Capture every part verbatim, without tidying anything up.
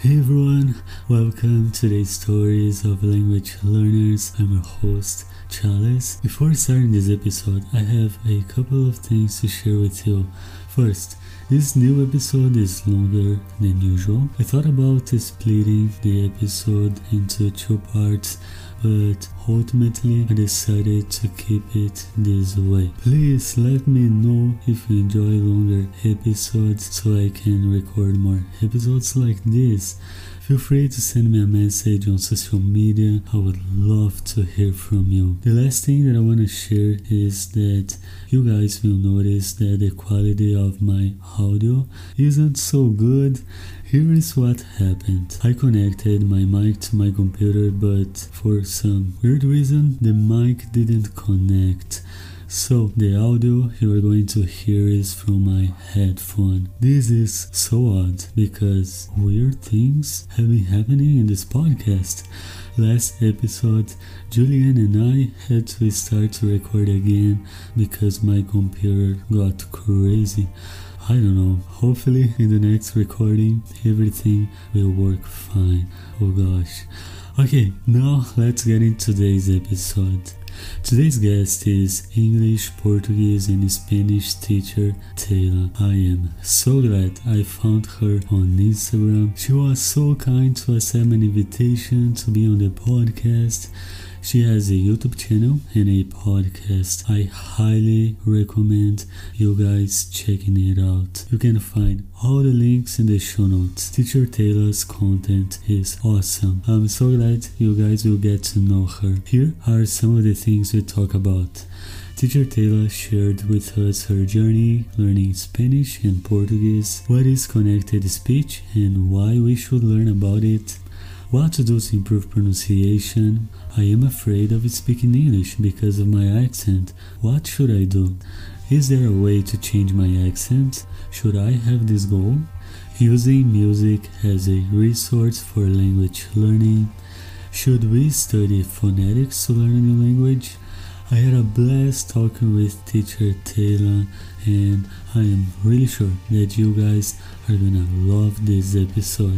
Hey everyone, welcome to the Stories of Language Learners. I'm your host, Charles. Before starting this episode, I have a couple of things to share with you. First, this new episode is longer than usual. I thought about splitting the episode into two parts, but ultimately I decided to keep it this way. Please let me know if you enjoy longer episodes so I can record more episodes like this. Feel free to send me a message on social media. I would love to hear from you. The last thing that I want to share is that you guys will notice that the quality of my audio isn't so good. Here is what happened. I connected my mic to my computer, but for some weird reason the mic didn't connect. So the audio you are going to hear is from my headphone. This is so odd because weird things have been happening in this podcast. Last episode, Julian and I had to start to record again because my computer got crazy. I don't know, hopefully in the next recording everything will work fine. Oh gosh. Okay, now let's get into today's episode. Today's guest is English, Portuguese and Spanish teacher Taylor. I am so glad I found her on Instagram. She was so kind to accept an invitation to be on the podcast. She has a YouTube channel and a podcast. I highly recommend you guys checking it out. You can find all the links in the show notes. Teacher Taylor's content is awesome. I'm so glad you guys will get to know her. Here are some of the things we talk about. Teacher Taylor shared with us her journey learning Spanish and Portuguese, what is connected speech and why we should learn about it, what to do to improve pronunciation. I am afraid of speaking English because of my accent. What should I do? Is there a way to change my accent? Should I have this goal? Using music as a resource for language learning. Should we study phonetics to learn a new language? I had a blast talking with teacher Taylor and I am really sure that you guys are gonna love this episode.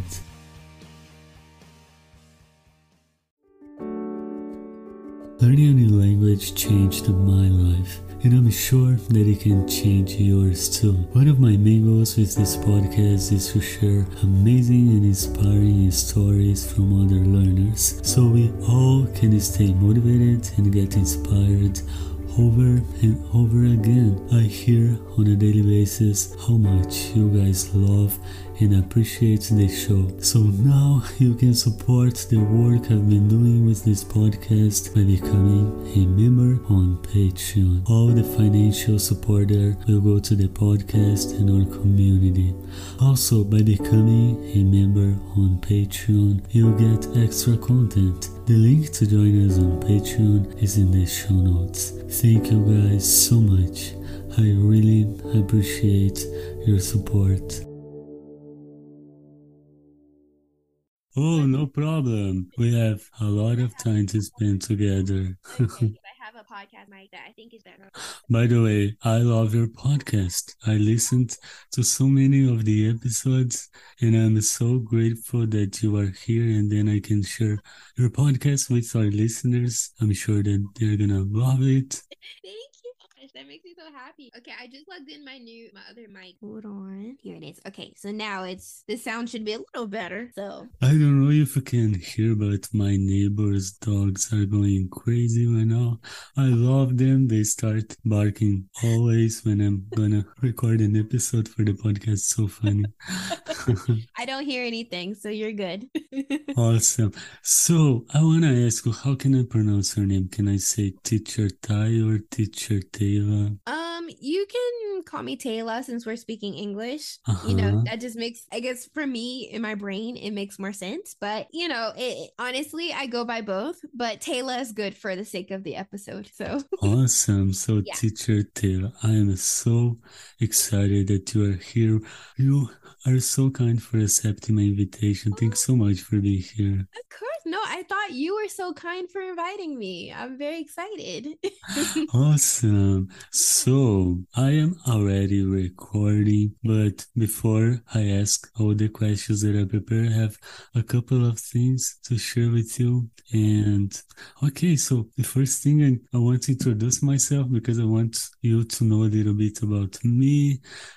Learning a new language changed my life, and I'm sure that it can change yours too. One of my main goals with this podcast is to share amazing and inspiring stories from other learners, so we all can stay motivated and get inspired over and over again. I hear on a daily basis how much you guys love and appreciate the show. So now you can support the work I've been doing with this podcast by becoming a member on Patreon. All the financial support there will go to the podcast and our community. Also, by becoming a member on Patreon, you'll get extra content. The link to join us on Patreon is in the show notes. Thank you guys so much. I really appreciate your support. Oh, no problem. We have a lot of time to spend together. I have a podcast mic that I think is better. By the way, I love your podcast. I listened to so many of the episodes and I'm so grateful that you are here and then I can share your podcast with our listeners. I'm sure that they're gonna love it. Thank you. That makes me so happy. Okay, I just plugged in my new, my other mic. Hold on. Here it is. Okay, so now it's, the sound should be a little better. So I don't know if you can hear, but my neighbor's dogs are going crazy right now. I love them. They start barking always when I'm gonna record an episode for the podcast. So funny. I don't hear anything, so you're good. Awesome. So I want to ask you, how can I pronounce your name? Can I say Teacher Ty or Teacher Taylor? Um, you can call me Taylor since we're speaking English. Uh-huh. You know, that just makes, I guess for me in my brain, it makes more sense. But, you know, it, honestly, I go by both, but Taylor is good for the sake of the episode. So awesome. So yeah. Teacher Taylor, I am so excited that you are here. You are so kind for accepting my invitation. Thanks so much for being here. Of course. No, I thought you were so kind for inviting me. I'm very excited. Awesome. So I am already recording, but before I ask all the questions that I prepared, I have a couple of things to share with you. And okay, so the first thing I, I want to introduce myself because I want you to know a little bit about me.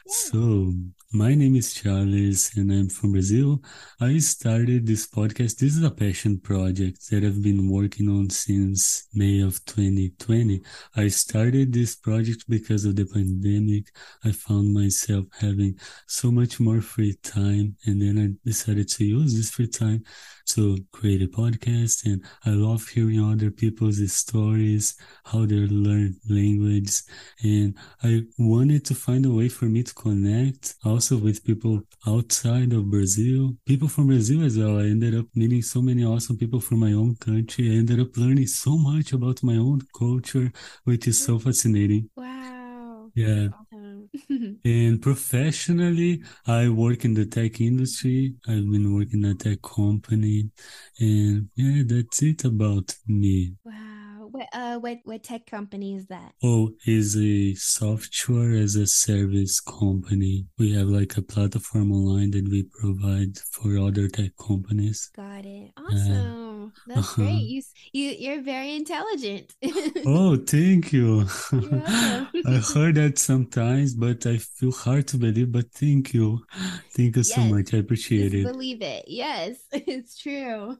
So my name is Charles and I'm from Brazil. I started this podcast. This is a passion project that I've been working on since May of twenty twenty. I started this project because of the pandemic. I found myself having so much more free time, and then I decided to use this free time to create a podcast. And I love hearing other people's stories, how they learn language. And I wanted to find a way for me to connect also with people outside of Brazil, people from Brazil as well. I ended up meeting so many awesome people from my own country. I ended up learning so much about my own culture, which is so fascinating. Wow. Yeah. Awesome. And professionally, I work in the tech industry. I've been working at a tech company. And yeah, that's it about me. Wow. What uh what what tech company is that? Oh, is a software as a service company. We have like a platform online that we provide for other tech companies. Got it. Uh, Awesome. That's uh-huh. great. You s- you you're very intelligent. Oh, thank you. You're welcome. I heard that sometimes, but I feel hard to believe, but thank you. Thank you so Yes. much. I appreciate Just it. believe it. Yes, it's true.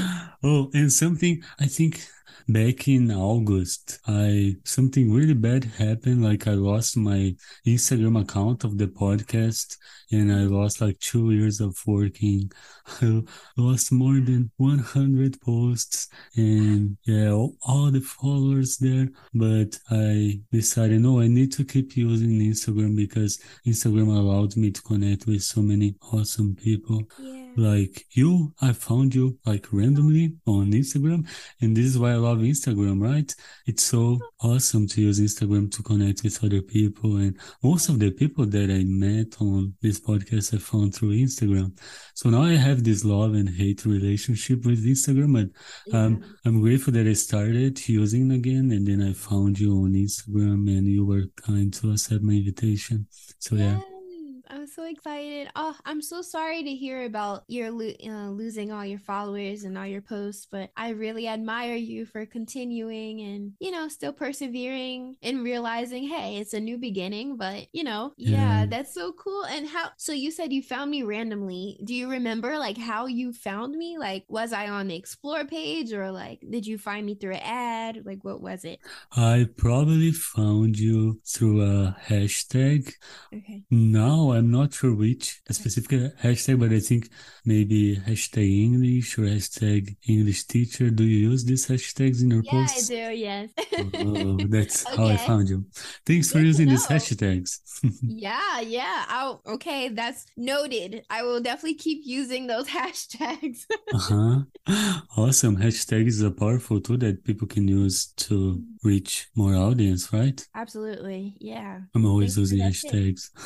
Oh, and something I think back in August, I something really bad happened. Like I lost my Instagram account of the podcast, and I lost like two years of working. I lost more than one hundred posts, and yeah, all, all the followers there. But I decided, no, I need to keep using Instagram because Instagram allowed me to connect with so many awesome people. Yeah. Like you, I found you like randomly on Instagram, and this is why I love Instagram, right? It's so awesome to use Instagram to connect with other people, and most of the people that I met on this podcast I found through Instagram. So now I have this love and hate relationship with Instagram, but um, Yeah. I'm grateful that I started using it again, and then I found you on Instagram, and you were kind to accept my invitation. So yeah. Yes, I'm so excited. Oh, I'm so sorry to hear about your lo- uh, losing all your followers and all your posts, but I really admire you for continuing and, you know, still persevering and realizing, hey, it's a new beginning, but, you know, yeah, Yeah. that's so cool. And how, so you said you found me randomly. Do you remember like how you found me? Like, was I on the explore page or like, did you find me through an ad? Like, what was it? I probably found you through a hashtag. Okay. Now I'm not sure which specific hashtag, but I think maybe hashtag English or hashtag English teacher. Do you use these hashtags in your Yeah, I posts? do. Yes. Oh, that's how I Okay. found you. Thanks for Good to using these know. hashtags. Yeah, yeah. Oh, okay. That's noted. I will definitely keep using those hashtags. Uh-huh. Awesome. Hashtag is a powerful tool that people can use to reach more audience, right? Absolutely. Yeah. I'm always Thanks for using that tip.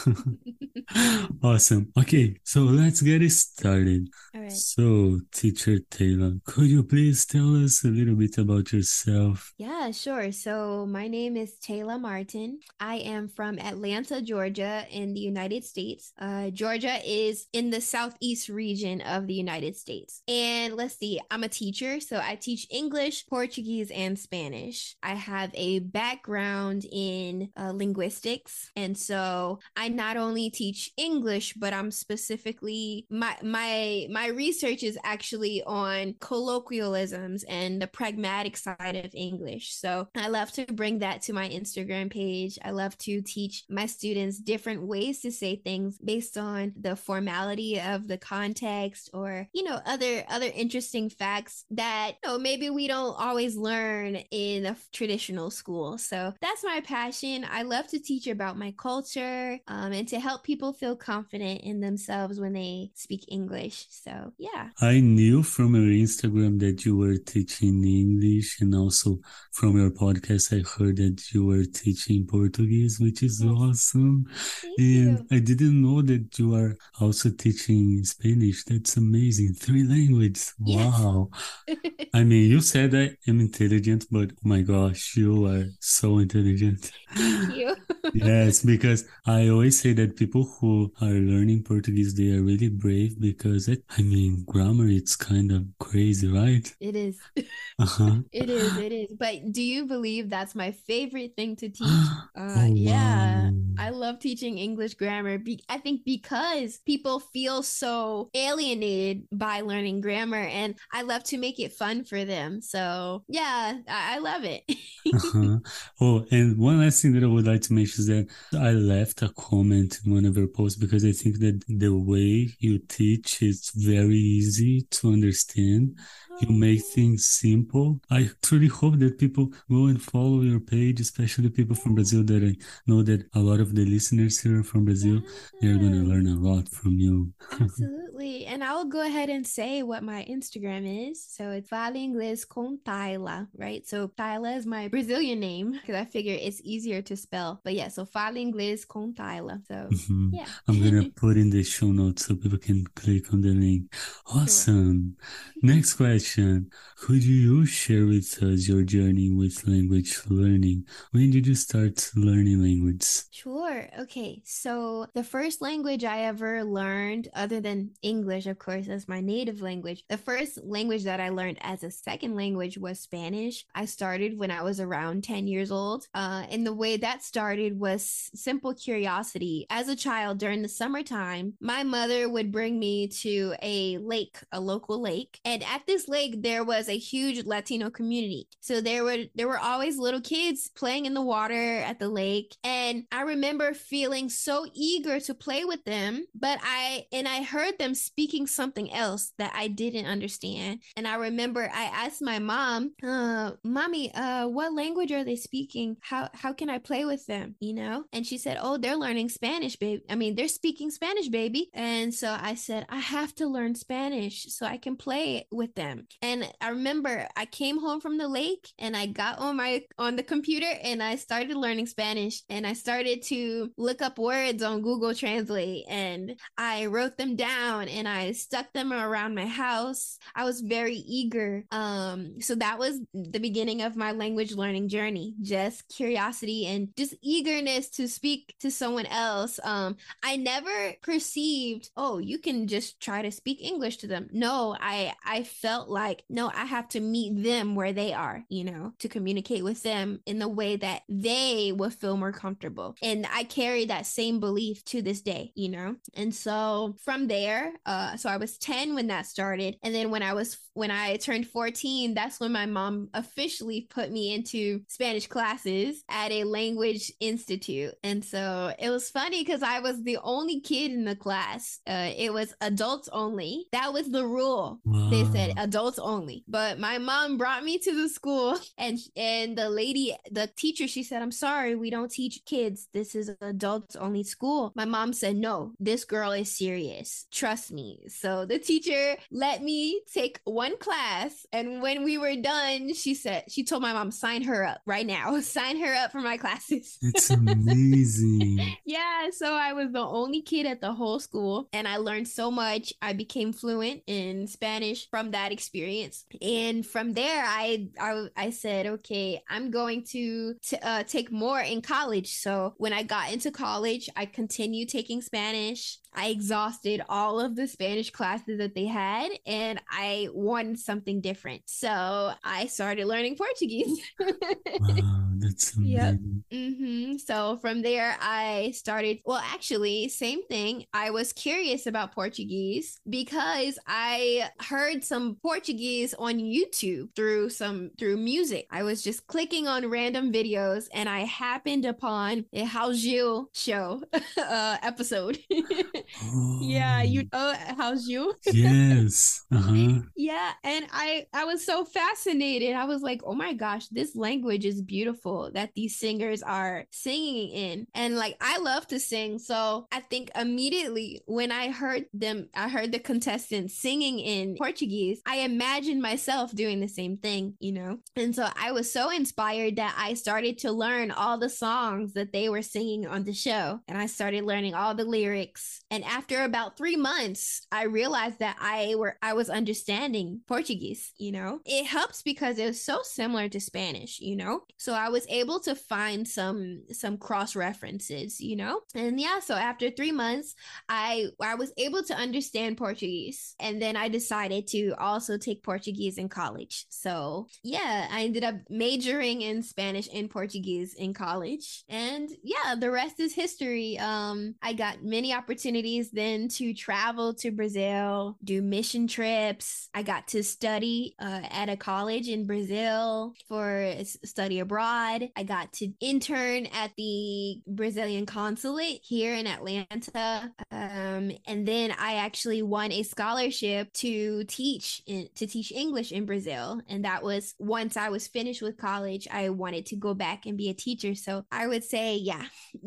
hashtags. Awesome. Okay, so let's get it started. All right. So, Teacher Taylor, could you please tell us a little bit about yourself? Yeah, sure. So my name is Taylor Martin. I am from Atlanta, Georgia, in the United States. Uh, Georgia is in the southeast region of the United States. And let's see, I'm a teacher, so I teach English, Portuguese, and Spanish. I have a background in uh, linguistics, and so I not only teach English, but I'm specifically my my my research is actually on colloquialisms and the pragmatic side of English. So I love to bring that to my Instagram page. I love to teach my students different ways to say things based on the formality of the context or, you know, other other interesting facts that, you know, maybe we don't always learn in a traditional school. So that's my passion. I love to teach about my culture um, and to help people feel feel confident in themselves when they speak English. So, yeah. I knew from your Instagram that you were teaching English, and also from your podcast, I heard that you were teaching Portuguese, which is Yes. awesome. Thank And you. I didn't know that you are also teaching Spanish. That's amazing. Three languages. Yes. Wow. I mean, you said I am intelligent, but oh my gosh, you are so intelligent. Thank you. Yes, because I always say that people who are learning Portuguese, they are really brave because it, I mean, grammar, it's kind of crazy, right? It is. Uh-huh. It is. It is. But do you believe that's my favorite thing to teach? Uh, Oh, yeah. wow. I love teaching English grammar. Be- I think because people feel so alienated by learning grammar, and I love to make it fun for them. So, yeah, I, I love it. Uh-huh. Oh, and one last thing that I would like to mention is that I left a comment in one of your posts because I think that the way you teach is very easy to understand. You make things simple. I truly hope that people go and follow your page, especially people from Brazil, that I know that a lot of the listeners here are from Brazil. They're going to Yes. learn a lot from you. Absolutely. And I'll go ahead and say what my Instagram is. So it's Fala Inglês com Tayla, right? So Tayla is my Brazilian name because I figure it's easier to spell. But yeah, so Fala Inglês com Tayla. So Mhm. yeah. I'm going to put in the show notes so people can click on the link. Sure. Awesome. Next question. Could you share with us your journey with language learning? When did you start learning language? Sure. Okay. So the first language I ever learned, other than English, of course, as my native language, the first language that I learned as a second language was Spanish. I started when I was around ten years old. Uh, and the way that started was simple curiosity. As a child during the summertime, my mother would bring me to a lake, a local lake. And at this lake, there was a huge Latino community. So there were there were always little kids playing in the water at the lake. And I remember feeling so eager to play with them, but I and I heard them speaking something else that I didn't understand. And I remember I asked my mom, uh, "Mommy, uh, what language are they speaking? How how can I play with them?" You know? And she said, "Oh, they're learning Spanish, baby. I mean, they're speaking Spanish, baby." And so I said, "I have to learn Spanish so I can play with them." And I remember I came home from the lake and I got on my on the computer and I started learning Spanish, and I started to look up words on Google Translate, and I wrote them down and I stuck them around my house. I was very eager. Um, so that was the beginning of my language learning journey, just curiosity and just eagerness to speak to someone else. Um, I never perceived, oh, you can just try to speak English to them. No, I I felt like, no, I have to meet them where they are, you know, to communicate with them in the way that they will feel more comfortable. And I carry that same belief to this day, you know? And so from there, uh, so I was ten when that started. And then when I was, when I turned fourteen, that's when my mom officially put me into Spanish classes at a language institute. And so it was funny because I was the only kid in the class. Uh, it was adults only. That was the rule. Wow. They said adults only. But my mom brought me to the school, and and the lady, the teacher, she said, "I'm sorry, we don't teach kids. This is adults only school." My mom said, "No, this girl is serious. Trust me." So the teacher let me take one class, and when we were done, she said, she told my mom, "Sign her up right now. Sign her up for my classes." It's amazing. Yeah, so I was the only kid at the whole school, and I learned so much. I became fluent in Spanish from that experience, and from there, I I, I said, okay, I'm going to, to uh, take more in college. So when I got into college, I continued taking Spanish. I exhausted all of the Spanish classes that they had, and I wanted something different. So I started learning Portuguese. Wow, that's Yep. amazing. Mm-hmm. So from there, I started. Well, actually, same thing. I was curious about Portuguese because I heard some Portuguese on YouTube through some through music. I was just clicking on random videos, and I happened upon a How Gil show uh, episode. Yeah, you Oh, oh how's you? yes. Uh-huh. Yeah, and I I was so fascinated. I was like, "Oh my gosh, this language is beautiful." beautiful that these singers are singing in. And like, I love to sing. So I think immediately when I heard them, I heard the contestants singing in Portuguese, I imagined myself doing the same thing, you know? And so I was so inspired that I started to learn all the songs that they were singing on the show. And I started learning all the lyrics. And after about three months, I realized that I were I was understanding Portuguese, you know? It helps because it was so similar to Spanish, you know? So I was able to find some some cross references, you know? And yeah, so after three months, I I was able to understand Portuguese. And then I decided to also take Portuguese in college. So yeah, I ended up majoring in Spanish and Portuguese in college. And yeah, the rest is history. Um, I got many opportunities then to travel to Brazil, do mission trips. I got to study uh, at a college in Brazil for study abroad. I got to intern at the Brazilian consulate here in Atlanta. Um, and then I actually won a scholarship to teach in, to teach English in Brazil. And that was once I was finished with college, I wanted to go back and be a teacher. So I would say, yeah,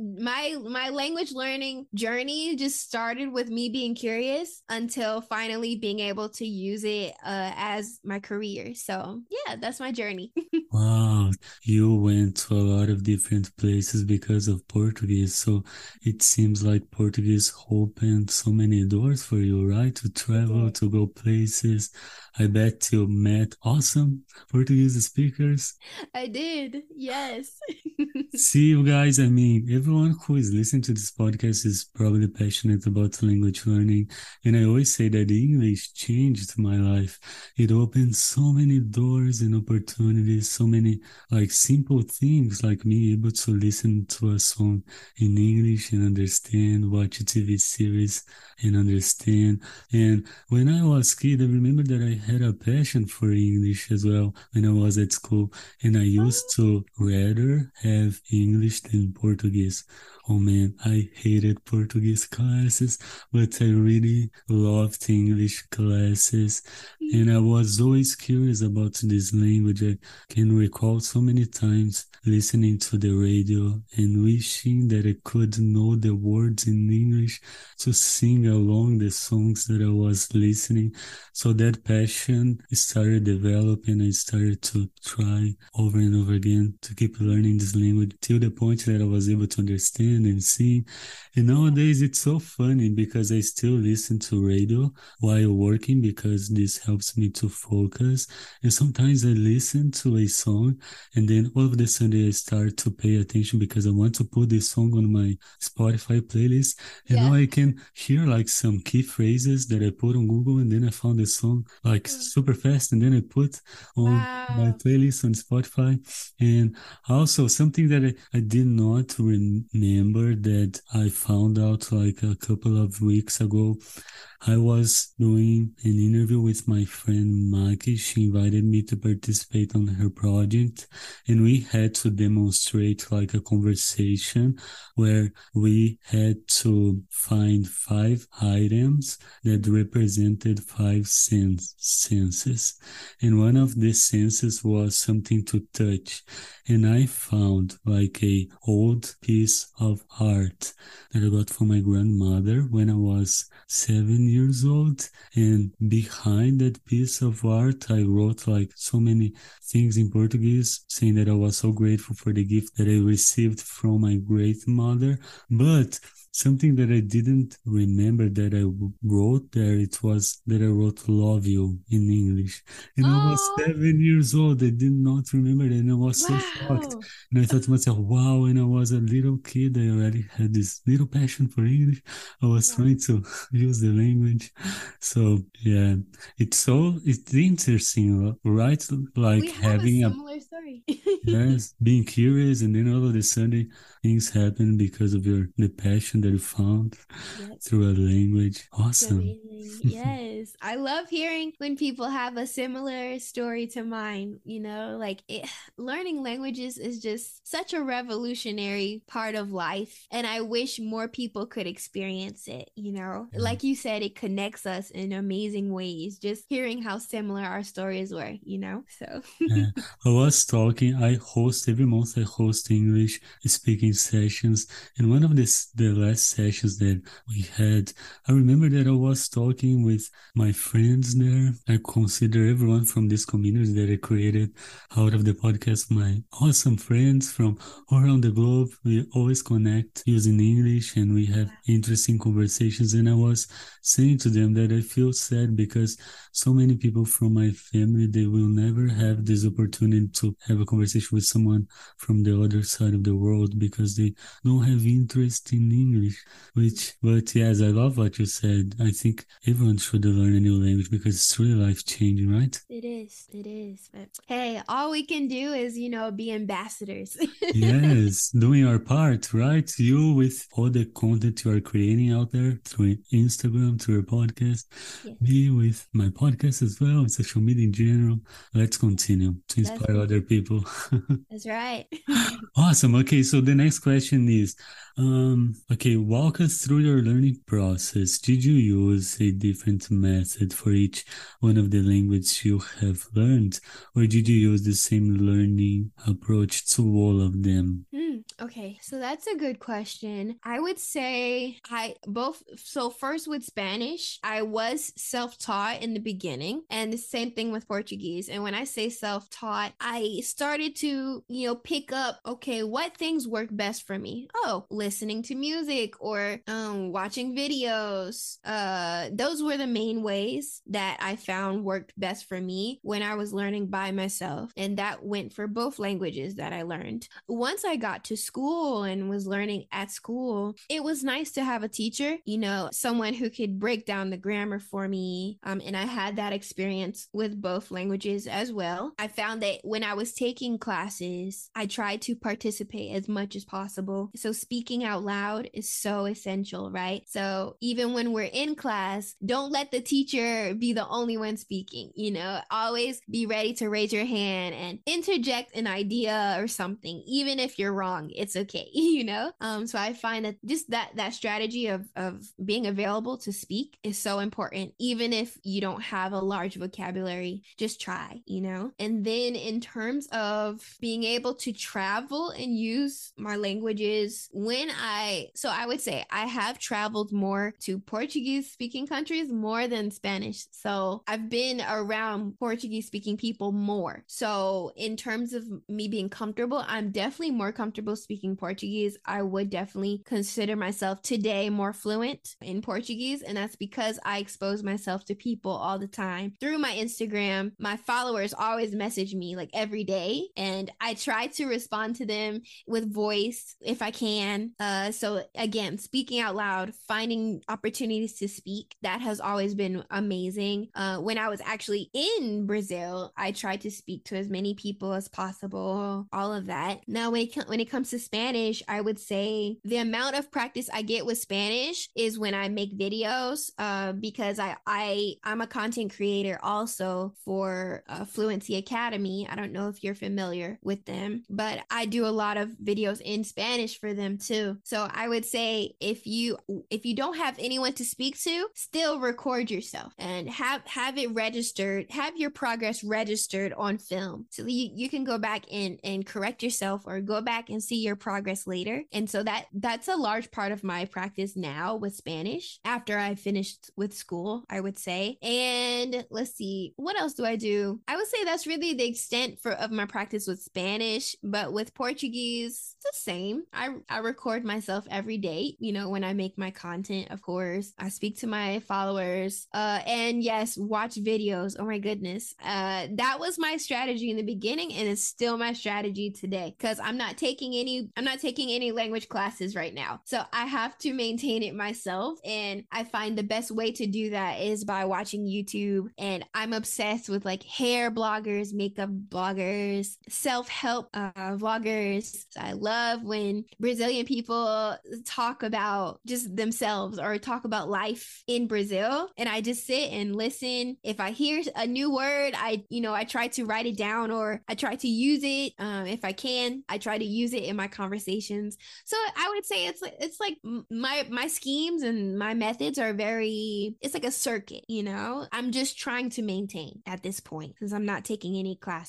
my my language learning journey just started with me being curious until finally being able to use it uh, as my career. So yeah, that's my journey. Wow, you went to a lot of different places because of Portuguese. So it seems like Portuguese opened so many doors for you, right? To travel, to go places. I bet you met awesome Portuguese speakers. I did, yes. See, you guys, I mean, everyone who is listening to this podcast is probably passionate about language learning. And I always say that English changed my life. It opened so many doors and opportunities, so many like simple things like me able to listen to a song in English and understand, watch a T V series and understand. And when I was a kid, I remember that I had a passion for English as well when I was at school. And I used to rather have English than Portuguese. Oh man, I hated Portuguese classes, but I really loved English classes. And I was always curious about this language. I can recall so many times listening to the radio and wishing that I could know the words in English to sing along the songs that I was listening. So that passion started developing. I started to try over and over again to keep learning this language till the point that I was able to understand and see. And nowadays it's so funny because I still listen to radio while working because this helps me to focus. And sometimes I listen to a song and then all of a sudden I start to pay attention because I want to put this song on my Spotify playlist. And yeah. Now I can hear like some key phrases that I put on Google and then I found the song like super fast and then I put on wow. my playlist on Spotify. And also something that I, I did not remember that I found out like a couple of weeks ago. I was doing an interview with my friend Maki. She invited me to participate on her project and we had to demonstrate like a conversation where we had to find five items that represented five sense, senses. And one of the senses was something to touch. And I found like a old piece of art that I got from my grandmother when I was seven years old. And behind that piece of art, I wrote like so many things in Portuguese, saying that I was so grateful for the gift that I received from my great mother. But something that I didn't remember that I wrote there, it was that I wrote love you in English. And oh. I was seven years old. I did not remember that and I was wow. so shocked. And I thought to myself, wow, when I was a little kid, I already had this little passion for English. I was yeah. trying to use the language. So yeah, it's so, it's interesting, right? Like we have having a similar a, story. yes, being curious and then all of a sudden things happen because of your the passion that you found yep. through a language. Awesome. Yes. I love hearing when people have a similar story to mine, you know, like it, learning languages is just such a revolutionary part of life. And I wish more people could experience it, you know, yeah. like you said, it connects us in amazing ways, just hearing how similar our stories were, you know, so. Yeah. I was was talking, I host every month, I host English speaking sessions. And one of this, the last sessions that we had, I remember that I was talking with my friends there. I consider everyone from this community that I created out of the podcast my awesome friends from all around the globe. We always connect using English and we have interesting conversations. And I was saying to them that I feel sad because so many people from my family, they will never have this opportunity to have a conversation with someone from the other side of the world because they don't have interest in English. Which, but yes, I love what you said. I think everyone should learn a new language because it's really life changing, right? It is. It is. But hey, all we can do is, you know, be ambassadors. Yes, doing our part, right? You with all the content you are creating out there through Instagram, through your podcast, yes. Me with my podcast as well, social media in general. Let's continue to inspire other people. That's right. Awesome. Okay, so the next question is, um, okay, walk us through your learning process. Did you use a different method for each one of the languages you have learned, or did you use the same learning approach to all of them? Mm, okay, so that's a good question. I would say I both, so first with Spanish, I was self-taught in the beginning, and the same thing with Portuguese. And when I say self-taught, I started to, you know, pick up, okay, what things work best for me? Oh, listening to music or um, watching videos. Uh, those were the main ways that I found worked best for me when I was learning by myself. And that went for both languages that I learned. Once I got to school and was learning at school, it was nice to have a teacher, you know, someone who could break down the grammar for me. Um, and I had that experience with both languages as well. I found that when I was taking classes, I tried to participate as much as possible. So speaking out loud is so essential, right? So even when we're in class, don't let the teacher be the only one speaking, you know, always be ready to raise your hand and interject an idea or something, even if you're wrong, it's okay, you know? Um, so I find that just that, that strategy of, of being available to speak is so important, even if you don't have a large vocabulary, just try, you know? And then in terms of being able to travel and use my languages when I, so I would say I have traveled more to Portuguese speaking countries more than Spanish. So I've been around Portuguese speaking people more. So in terms of me being comfortable, I'm definitely more comfortable speaking Portuguese. I would definitely consider myself today more fluent in Portuguese. And that's because I expose myself to people all the time through my Instagram. My followers always message me like every day, and I try to respond to them with voice if I can. Uh, so again, speaking out loud, finding opportunities to speak, that has always been amazing. Uh, when I was actually in Brazil, I tried to speak to as many people as possible, all of that. Now, when it, when it comes to Spanish, I would say the amount of practice I get with Spanish is when I make videos, uh, because I, I, I'm a content creator also for uh, Fluency Academy. I don't know if you're familiar with them, but I do a lot of videos in Spanish for them too. So I would say if you if you don't have anyone to speak to, still record yourself and have have it registered, have your progress registered on film, so you, you can go back and and correct yourself or go back and see your progress later. And so that that's a large part of my practice now with Spanish after I finished with school, I would say. And let's see, what else do I do? I would say that's really the extent for of my practice with Spanish. But with Portuguese, it's the same. I, I record myself every day, you know, when I make my content, of course. I speak to my followers. Uh, and yes, watch videos. Oh my goodness. Uh, that was my strategy in the beginning, and it's still my strategy today because I'm not taking any, I'm not taking any language classes right now. So I have to maintain it myself. And I find the best way to do that is by watching YouTube. And I'm obsessed with like hair bloggers, makeup bloggers, self-help uh, vloggers. So I love when Brazilian people talk about just themselves or talk about life in Brazil. And I just sit and listen. If I hear a new word, I, you know, I try to write it down or I try to use it. Um, if I can, I try to use it in my conversations. So I would say it's like, it's like my, my schemes and my methods are very, it's like a circuit, you know, I'm just trying to maintain at this point since I'm not taking any classes. So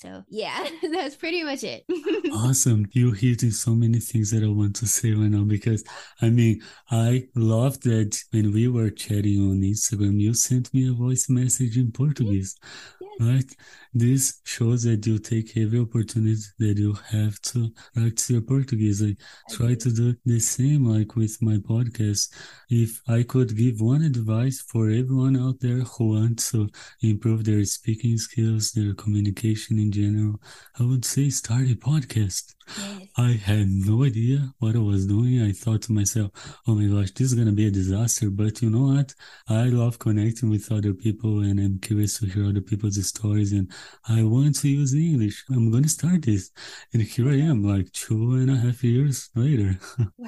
So yeah, that's pretty much it. Awesome. You're hitting so many things that I want to say right now because I mean, I love that when we were chatting on Instagram, you sent me a voice message in Portuguese, Yes. right? This shows that you take every opportunity that you have to practice your Portuguese. I try to do the same, like with my podcast. If I could give one advice for everyone out there who wants to improve their speaking skills, their communication in general, I would say start a podcast. Yes. I had no idea what I was doing. I thought to myself, oh my gosh, this is going to be a disaster. But you know what? I love connecting with other people and I'm curious to hear other people's stories and I want to use English. I'm going to start this. And here I am, like two and a half years later.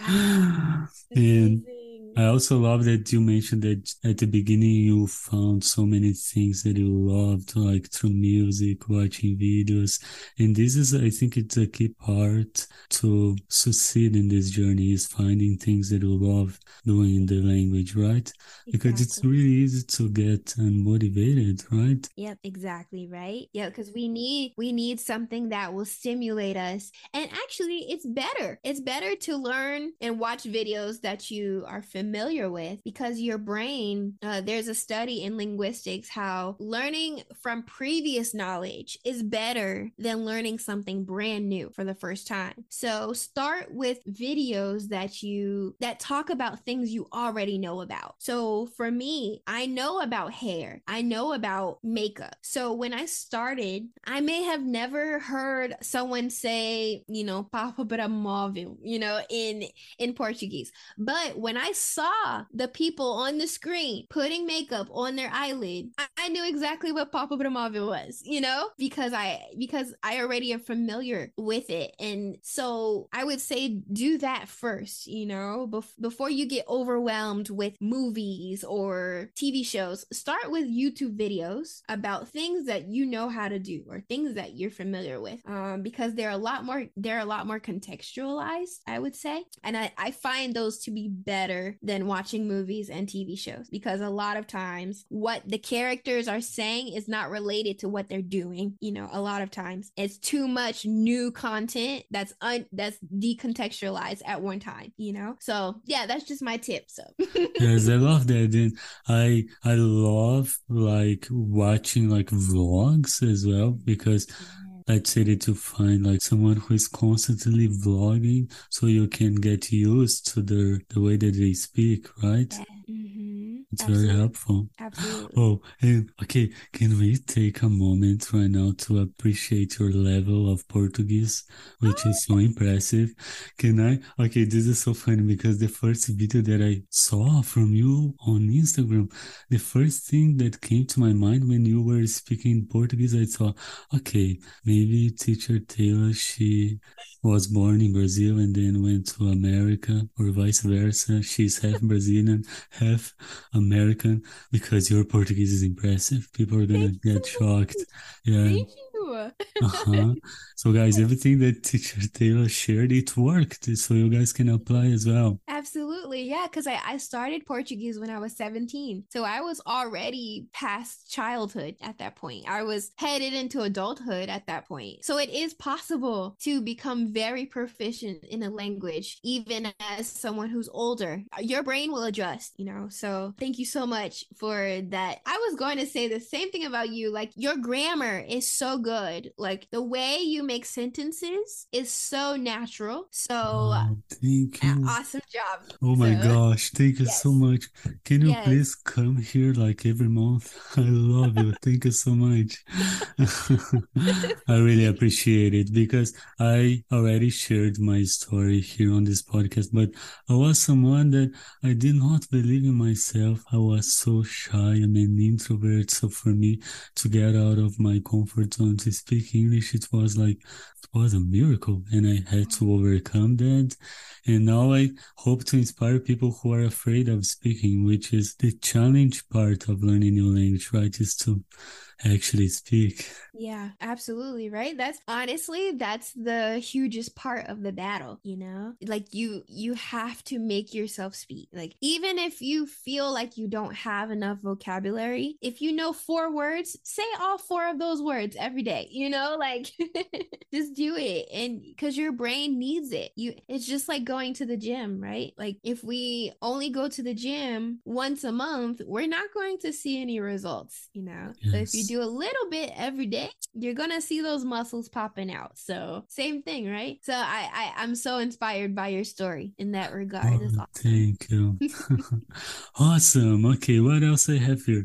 Wow. And Amazing. I also love that you mentioned that at the beginning you found so many things that you loved, like through music, watching videos. And this is, I think it's a key part to succeed in this journey is finding things that you love doing in the language, right? Because it's Exactly. really easy to get unmotivated, right? Yep, exactly, right? Yeah, because we need we need something that will stimulate us. And actually, it's better. It's better to learn and watch videos that you are familiar with because your brain, uh, there's a study in linguistics how learning from previous knowledge is better than learning something brand new for the first time. So start with videos that you that talk about things you already know about. So for me, I know about hair. I know about makeup. So when I started, I may have never heard someone say, you know, Papa Bramóvel, you know, in in Portuguese. But when I saw the people on the screen putting makeup on their eyelid, I, I knew exactly what Papa Bramóvel was, you know, because I because I already am familiar with it. And so I would say do that first, you know, bef- before you get overwhelmed with movies or T V shows. Start with YouTube videos about things that you know how to do or things that you're familiar with, um, because they're a lot more they're a lot more contextualized, I would say, and I, I find those to be better than watching movies and T V shows because a lot of times what the characters are saying is not related to what they're doing. You know, a lot of times it's too much new content that's un that's decontextualized at one time. You know, so yeah, that's just my tip. So Yes, I love that. And I I love like watching like vlogs as well because let's say that you find like someone who is constantly vlogging so you can get used to the the way that they speak, right? yeah. Mm-hmm. It's very Absolutely. helpful. Absolutely. Oh, and okay, can we take a moment right now to appreciate your level of Portuguese, which is so impressive? Can I? Okay, this is so funny because the first video that I saw from you on Instagram, the first thing that came to my mind when you were speaking Portuguese, I thought, okay, maybe teacher Taylor, she was born in Brazil and then went to America or vice versa. She's half Brazilian, half American because your Portuguese is impressive. People are gonna Thank you get so much. shocked. Yeah. Thank you. Uh-huh. So guys, everything that teacher Taylor shared, it worked. So you guys can apply as well. Absolutely. Yeah. Cause I, I started Portuguese when I was seventeen. So I was already past childhood at that point. I was headed into adulthood at that point. So it is possible to become very proficient in a language, even as someone who's older. Your brain will adjust, you know? So thank you so much for that. I was going to say the same thing about you. Like your grammar is so good. Like the way you make sentences is so natural. So Oh, thank uh, you. awesome job. Oh my So gosh, thank you so yes, much. Can you yes. please come here like every month? I love you. Thank you so much. I really appreciate it because I already shared my story here on this podcast, but I was someone that I did not believe in myself. I was so shy. I'm an introvert. So for me to get out of my comfort zone to speak English, it was like, it was a miracle. And I had to overcome that. And now I hope to inspire people who are afraid of speaking, which is the challenge part of learning new language, right? Is to actually speak. Yeah, absolutely, right? That's honestly, that's the hugest part of the battle, you know? Like you you have to make yourself speak. Like even if you feel like you don't have enough vocabulary, if you know four words, say all four of those words every day, you know? Like just do it, and cuz your brain needs it. You it's just like going to the gym, right? Like if we only go to the gym once a month, we're not going to see any results, you know? But if you Yes. do a little bit every day, you're gonna see those muscles popping out. So same thing, right? So I, I I'm so inspired by your story in that regard. It's Oh, awesome. thank you. Awesome. Okay, what else I have here?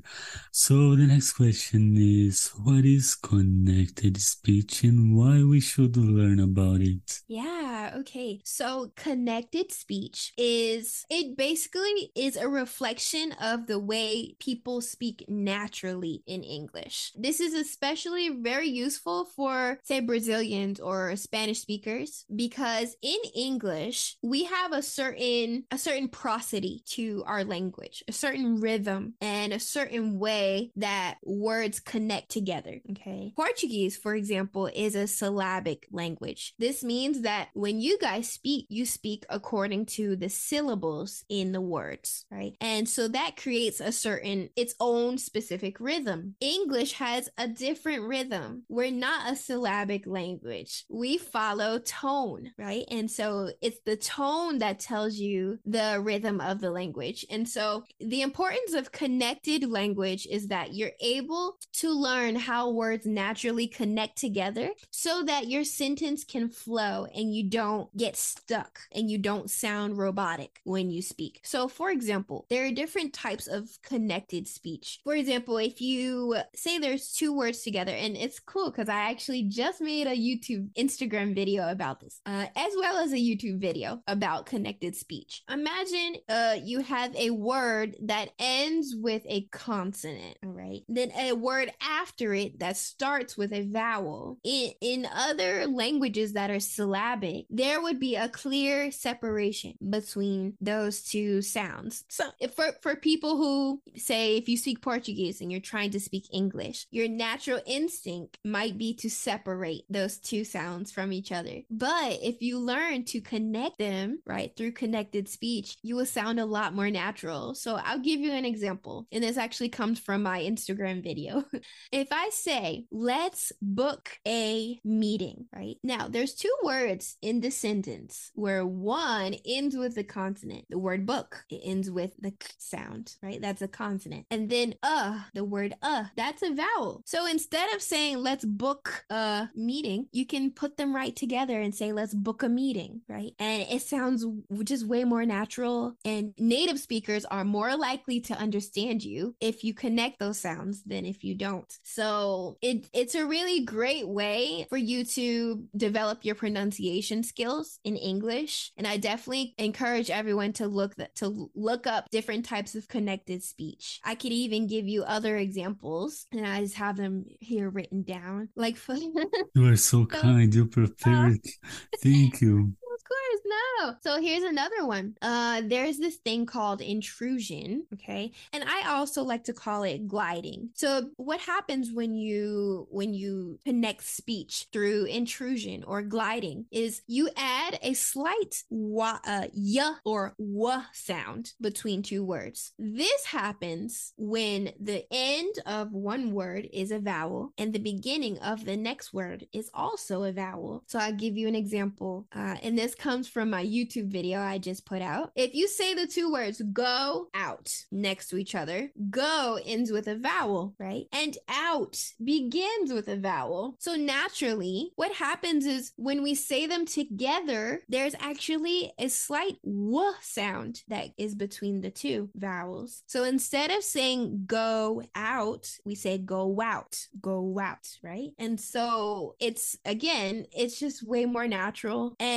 So the next question is, what is connected speech and why we should learn about it? Yeah, okay. So connected speech is it basically is a reflection of the way people speak naturally in English. This is especially very useful for say Brazilians or Spanish speakers because in English we have a certain a certain prosody to our language, a certain rhythm and a certain way that words connect together, okay? Portuguese, for example, is a syllabic language. This means that when you guys speak, you speak according to the syllables in the words, right? And so that creates a certain, its own specific rhythm. English has a different rhythm. We're not a syllabic language. We follow tone, right? And so it's the tone that tells you the rhythm of the language. And so the importance of connected language is that you're able to learn how words naturally connect together so that your sentence can flow and you don't get stuck and you don't sound robotic when you speak. So, for example, there are different types of connected speech. For example, if you say there's two words together, and it's cool because I actually just made a YouTube, Instagram video about this, uh, as well as a YouTube video about connected speech. Imagine uh, you have a word that ends with a consonant, all right? Then a word after it that starts with a vowel. In, in other languages that are syllabic, there would be a clear separation between those two sounds. So if for, for people who say, if you speak Portuguese and you're trying to speak English, your natural instinct might be to separate those two sounds from each other. But if you learn to connect them, right, through connected speech, you will sound a lot more natural. So I'll give you an example. And this actually comes from my Instagram video. If I say, let's book a meeting, right? Now, there's two words in the sentence where one ends with a consonant. The word book, it ends with the k sound, right? That's a consonant. And then uh, the word uh, that's a vowel. So instead of saying, let's book a meeting, you can put them right together and say, let's book a meeting, right? And it sounds just way more natural. And native speakers are more likely to understand you if you connect those sounds than if you don't. So it, it's a really great way for you to develop your pronunciation skills in English. And I definitely encourage everyone to look that to look up different types of connected speech. I could even give you other examples, and I just have them here written down. Like for You are so so, kind. You uh, prepared. Thank you. of course, no. So here's another one. Uh, there's this thing called intrusion, okay? And I also like to call it gliding. So what happens when you when you connect speech through intrusion or gliding is you add a slight wa, uh, y or w sound between two words. This happens when the end of one word is a vowel and the beginning of the next word is also a vowel. So I'll give you an example. Uh, and this comes from my YouTube video I just put out. If you say the two words go out next to each other, go ends with a vowel, right? And out begins with a vowel. So naturally, what happens is when we say them together, there's actually a slight w sound that is between the two vowels. So instead of saying go out, we say go out, go out, right? And so it's, again, it's just way more natural. And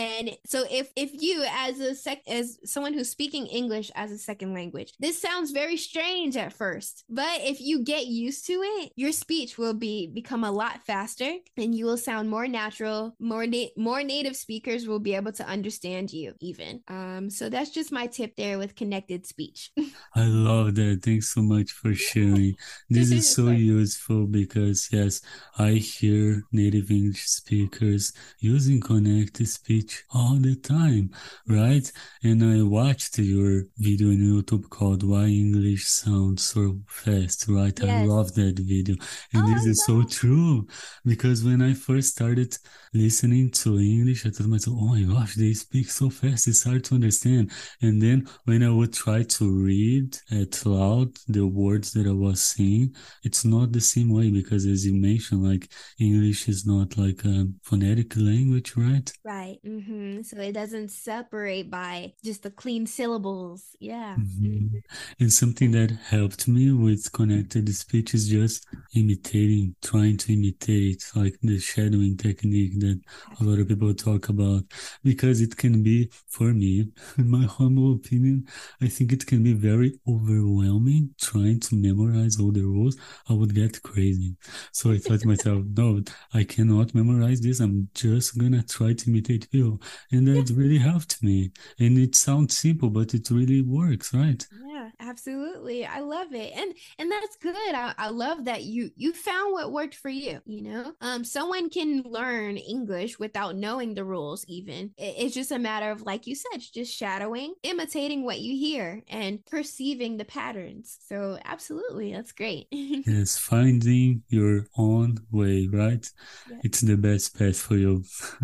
So if if you as a sec as someone who's speaking English as a second language, this sounds very strange at first, but if you get used to it, your speech will be become a lot faster, and you will sound more natural. More na- more native speakers will be able to understand you even. Um, so that's just my tip there with connected speech. I love that. Thanks so much for sharing. This is so useful because, yes, I hear native English speakers using connected speech all the time, right? And I watched your video on YouTube called Why English Sounds So Fast, right? Yes. I love that video. And oh, this is so true because when I first started listening to English, I thought to myself, oh my gosh, they speak so fast. It's hard to understand. And then when I would try to read out loud the words that I was saying, it's not the same way because, as you mentioned, like English is not like a phonetic language, right? Right. Mm-hmm. So it doesn't separate by just the clean syllables. Yeah. Mm-hmm. Mm-hmm. And something that helped me with connected speech is just imitating, trying to imitate, like the shadowing technique that a lot of people talk about, because it can be, for me, in my humble opinion, I think it can be very overwhelming trying to memorize all the rules. I would get crazy. So I thought to myself, no, I cannot memorize this. I'm just gonna try to imitate people. And that really helped me. And it sounds simple, but it really works, right? Yeah, absolutely. I love it. And and that's good. I, I love that you you found what worked for you, you know? Um someone can learn English without knowing the rules even. It, it's just a matter of, like you said, just shadowing, imitating what you hear and perceiving the patterns. So absolutely, that's great. Yes, finding your own way, right? Yes. It's the best path for you.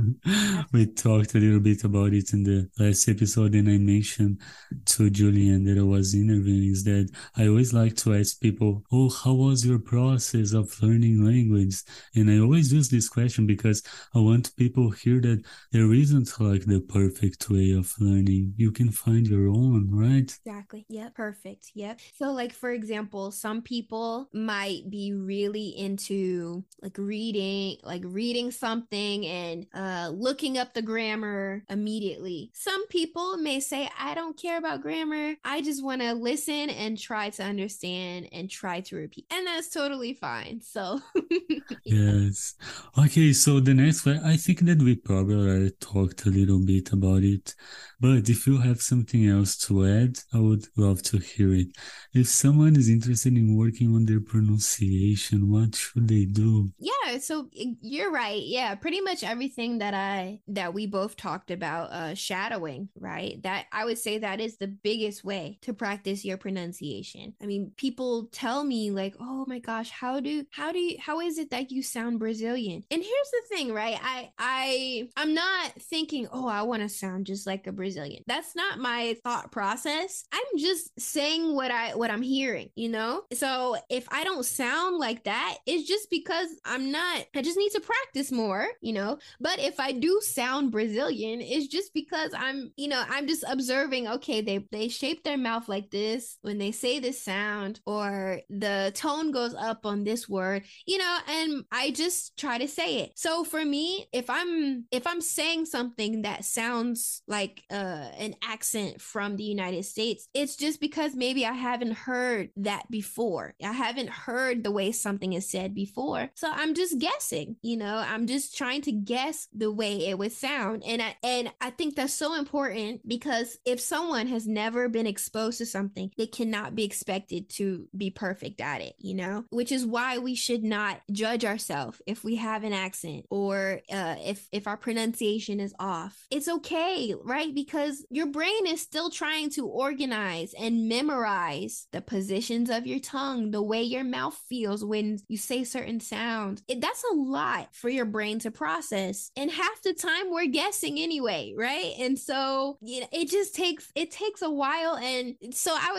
We talked a little bit about it in the last episode, and I mentioned to Julian that I was interviewing is that I always like to ask people, oh, how was your process of learning language? And I always use this question because I want people to hear that there isn't like the perfect way of learning. You can find your own, right? Exactly. Yep. Perfect. Yep. So like, for example, some people might be really into like reading, like reading something and uh, looking up the grammar immediately. Some people may say, I don't care about grammar. I just want to listen and try to understand and try to repeat. And that's totally fine. So yeah. Yes. Okay, so the next one, I think that we probably already talked a little bit about it, but if you have something else to add, I would love to hear it. If someone is interested in working on their pronunciation, what should they do? Yeah, so you're right. Yeah, pretty much everything that I that we both talked about, uh shadowing, right? That I would say that is the biggest way to practice your pronunciation. I mean, people tell me like, "Oh my gosh, how do how do you how is it that you sound Brazilian?" And here's the thing, right? I I I'm not thinking, "Oh, I want to sound just like a Brazilian." That's not my thought process. I'm just saying what I what I'm hearing, you know? So, if I don't sound like that, it's just because I'm not, I just need to practice more, you know? But if I do sound Brazilian, it's just because I'm, you know, I'm just observing, okay, they, they shape their mouth like this when they say this sound, or the tone goes up on this word, you know, and I just try to say it. So for me, if I'm, if I'm saying something that sounds like uh, an accent from the United States, it's just because maybe I haven't heard that before. I haven't heard the way something is said before. So I'm just guessing, you know, I'm just trying to guess the way it would sound. And I, and I think that's so important because if someone has never been exposed to something, they cannot be expected to be perfect at it, you know, which is why we should not judge ourselves if we have an accent or uh, if, if our pronunciation is off. It's okay, right? Because your brain is still trying to organize and memorize the positions of your tongue, the way your mouth feels when you say certain sounds. It, that's a lot for your brain to process. And half the time we're guessing anyway, right? And so, you know, it just takes, it takes a while. And so I would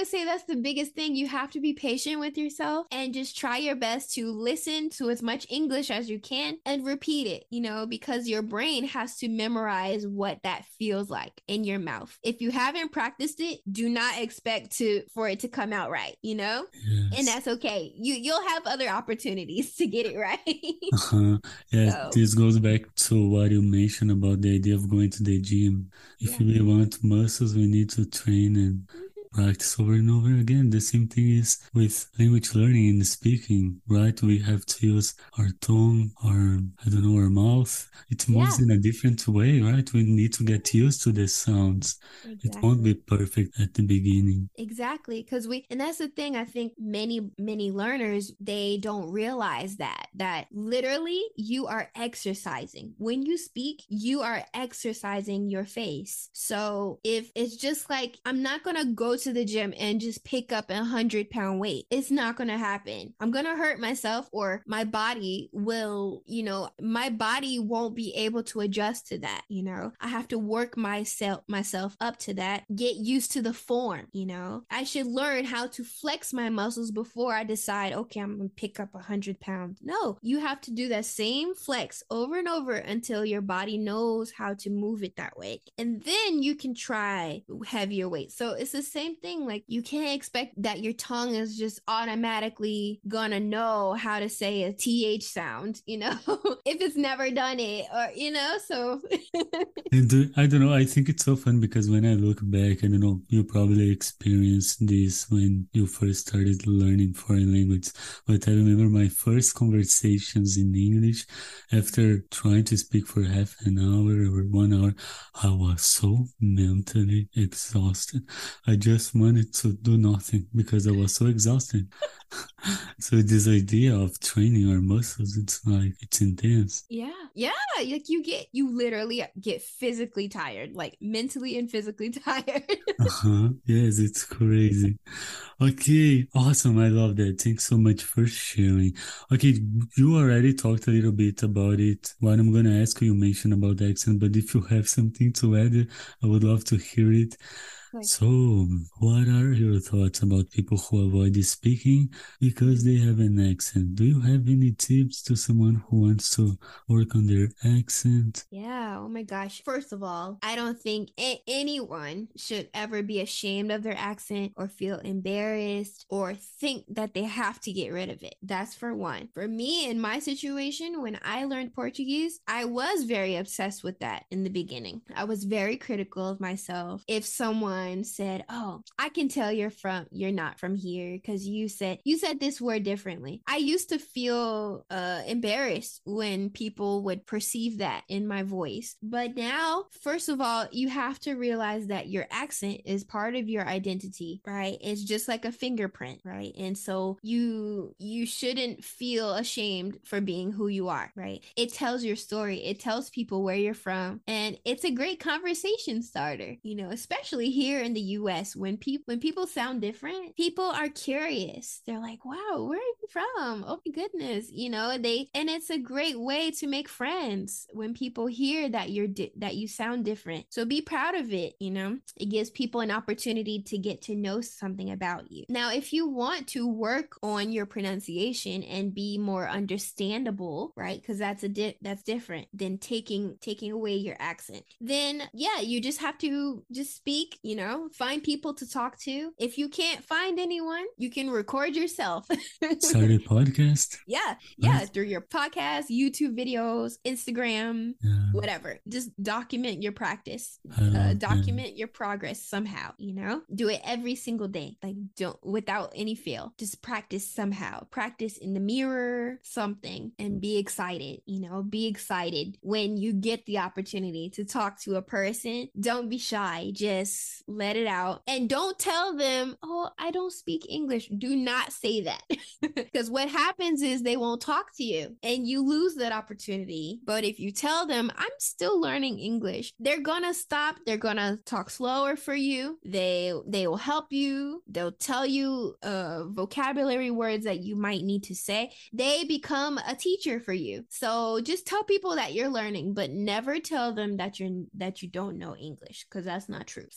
would say that's the biggest thing. You have to be patient with yourself and just try your best to listen to as much English as you can and repeat it, you know, because your brain has to memorize what that feels like in your mouth. If you haven't practiced it, do not expect to for it to come out right, you know? Yes. And that's okay. You you'll have other opportunities to get it right. Uh-huh. Yeah, So, this goes back to what you mentioned about the idea of going to the gym. If yeah. we want muscles, we need to train and practice over and over again. The same thing is with language learning and speaking, right? We have to use our tongue, our, I don't know, our mouth. It moves Yeah. in a different way, right? We need to get used to the sounds. Exactly. It won't be perfect at the beginning. Exactly. Because we, and that's the thing, I think many, many learners, they don't realize that, that literally you are exercising. When you speak, you are exercising your face. So if it's just like, I'm not going to go to the gym and just pick up a hundred pound weight, it's not going to happen. I'm going to hurt myself, or my body will, you know, my body won't be able to adjust to that. You know, I have to work myself, myself up to that, get used to the form, you know. I should learn how to flex my muscles before I decide, okay, I'm gonna pick up a hundred pounds. No, you have to do that same flex over and over until your body knows how to move it that way. And then you can try heavier weights. So it's the same thing. Like, you can't expect that your tongue is just automatically gonna know how to say a T H sound, you know, if it's never done it, or, you know, so. And uh, I don't know, I think it's so fun because when I look back, I don't know, you probably experienced this when you first started learning foreign language, but I remember my first conversations in English after trying to speak for half an hour or one hour. I was so mentally exhausted. I just wanted to do nothing because I was so exhausted. So this idea of training our muscles, it's like, it's intense. Yeah. Yeah. Like, you get, you literally get physically tired, like mentally and physically tired. Uh-huh. Yes, it's crazy. Okay, awesome. I love that. Thanks so much for sharing. Okay, you already talked a little bit about it. What I'm gonna ask you, you mentioned about the accent, but if you have something to add, I would love to hear it. So, what are your thoughts about people who avoid speaking because they have an accent? Do you have any tips to someone who wants to work on their accent? Yeah. Oh my gosh. First of all, I don't think a- anyone should ever be ashamed of their accent or feel embarrassed or think that they have to get rid of it. That's for one. For me, in my situation, when I learned Portuguese, I was very obsessed with that in the beginning. I was very critical of myself. If someone said, "Oh, I can tell you're from you're not from here because you said you said this word differently," I used to feel uh embarrassed when people would perceive that in my voice. But now, first of all, you have to realize that your accent is part of your identity, right? It's just like a fingerprint, right? And so you you shouldn't feel ashamed for being who you are, right? It tells your story. It tells people where you're from, and it's a great conversation starter, you know, especially here in the U S. When people when people sound different, people are curious. They're like, "Wow, where are you from? Oh my goodness," you know. They and it's a great way to make friends when people hear that you're di- that you sound different. So be proud of it. You know, it gives people an opportunity to get to know something about you. Now, if you want to work on your pronunciation and be more understandable, right? Because that's a di- that's different than taking taking away your accent. Then yeah, you just have to just speak. You know. Find people to talk to. If you can't find anyone, you can record yourself. Start a podcast? Yeah, yeah, Right? through your podcast, YouTube videos, Instagram, Yeah, whatever. Just document your practice. I Uh, love that. document your progress somehow, you know? Do it every single day. Like, don't, without any fail. Just practice somehow. Practice in the mirror, something, and be excited, you know? Be excited when you get the opportunity to talk to a person. Don't be shy. Just let it out. And don't tell them, "Oh, I don't speak English." Do not say that. Because what happens is they won't talk to you and you lose that opportunity. But if you tell them, "I'm still learning English," they're gonna stop. They're gonna talk slower for you. They they will help you. They'll tell you uh vocabulary words that you might need to say. They become a teacher for you. So just tell people that you're learning, but never tell them that you're that you don't know English, because that's not true. So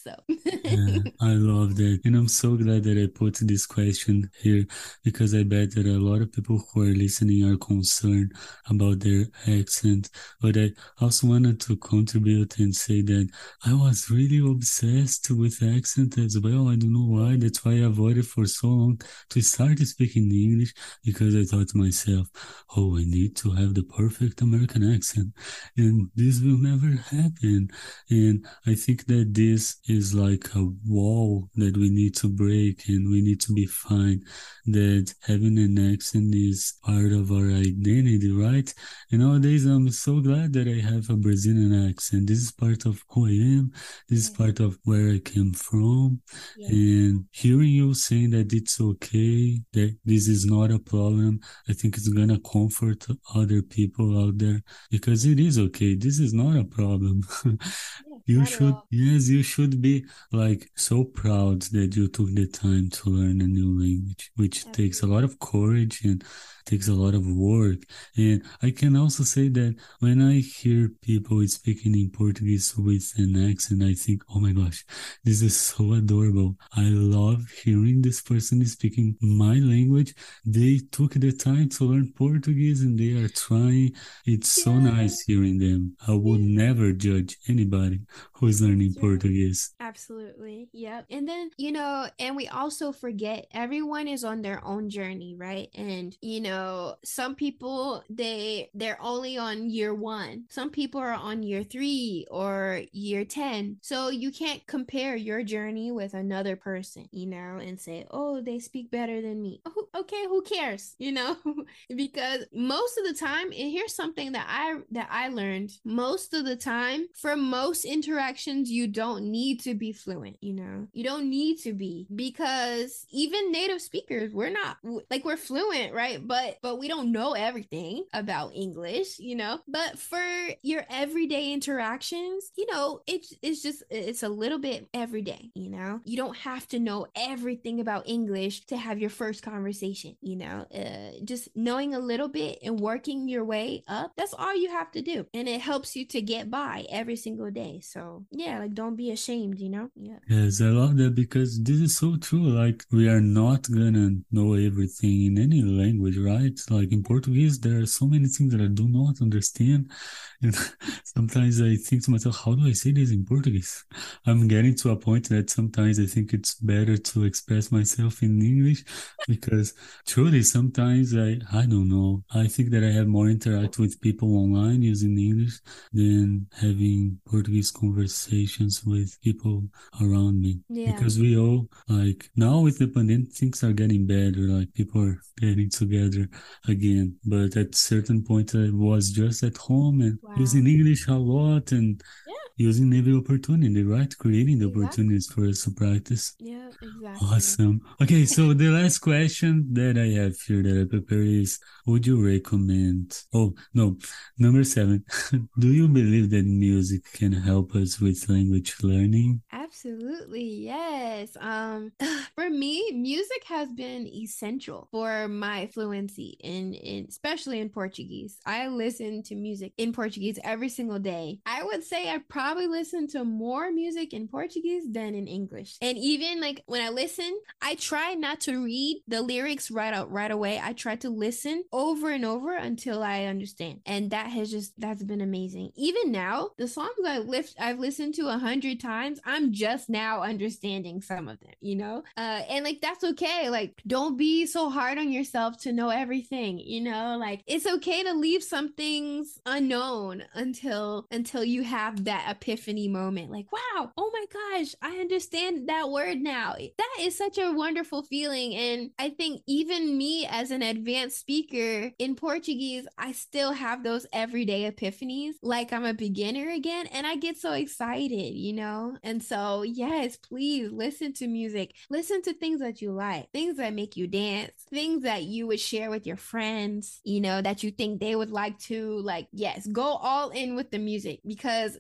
Yeah, I love that. And I'm so glad that I put this question here because I bet that a lot of people who are listening are concerned about their accent. But I also wanted to contribute and say that I was really obsessed with accent as well. I don't know why. That's why I avoided for so long to start speaking English because I thought to myself, oh, I need to have the perfect American accent. And this will never happen. And I think that this is like a wall that we need to break and we need to be fine that having an accent is part of our identity, right? And nowadays I'm so glad that I have a Brazilian accent. This is part of who I am. This is Yes. part of where I came from. Yes. And hearing you saying that it's okay, that this is not a problem, I think it's gonna comfort other people out there because it is okay. This is not a problem. Yes, You not at should, all. yes, you should be like so proud that you took the time to learn a new language, which takes a Absolutely. lot of courage and takes a lot of work. And I can also say that when I hear people speaking in Portuguese with an accent, I think, oh my gosh, this is so adorable. I love hearing this person speaking my language. They took the time to learn Portuguese and they are trying. It's so Yeah. nice hearing them. I would Yeah. never judge anybody who is That's learning true. Portuguese. Absolutely. Yep. And then, you know, and we also forget everyone is on their own journey, right? And, you know, some people they they're only on year one. Some people are on year three or year ten. So you can't compare your journey with another person, you know, and say, oh, they speak better than me. Oh, okay, who cares? You know? Because most of the time, and here's something that I that I learned, most of the time, for most interactions, you don't need to be fluent, you know. You don't need to be because even native speakers, we're not like we're fluent, right? But but we don't know everything about English, you know. But for your everyday interactions, you know, it's it's just it's a little bit every day, you know. You don't have to know everything about English to have your first conversation, you know. Uh, just knowing a little bit and working your way up, that's all you have to do. And it helps you to get by every single day. So, yeah, like don't be ashamed, you know? Yeah. Yes, I love that because this is so true. Like, we are not gonna know everything in any language, right? Like in Portuguese, there are so many things that I do not understand. And sometimes I think to myself, how do I say this in Portuguese? I'm getting to a point that sometimes I think it's better to express myself in English because truly sometimes I, I don't know. I think that I have more interact with people online using English than having Portuguese conversations with people around me. Yeah. Because we all, like, now with the pandemic, things are getting better, like people are getting together again. But at certain point, I was just at home and Wow. using English a lot and Yeah, using every opportunity, right? Creating the exactly. opportunities for us to practice. Yeah, exactly. Awesome. Okay, so the last question that I have here that I prepared is, would you recommend? Oh, no, number seven. Do you believe that music can help us with language learning? Absolutely, yes. Um, for me, music has been essential for my fluency in, in especially in Portuguese. I listen to music in Portuguese every single day. I would say I probably listen to more music in Portuguese than in English. And even like when I listen, I try not to read the lyrics right out right away. I try to listen over and over until I understand. And that has just that's been amazing. Even now, the songs I lift I've listened to a hundred times, I'm just now understanding some of them, you know? Uh, and like that's okay. Like, don't be so hard on yourself to know everything, you know? Like it's okay to leave some things unknown until until you have that epiphany moment. Like, wow, oh my gosh, I understand that word now. That is such a wonderful feeling. And I think even me as an advanced speaker in Portuguese, I still have those everyday epiphanies, like I'm a beginner again, and I get so excited, you know? And so, yes, please listen to music. Listen to things that you like, things that make you dance, things that you would share with your friends, you know, that you think they would like to. Like, yes, go all in with the music because you know what?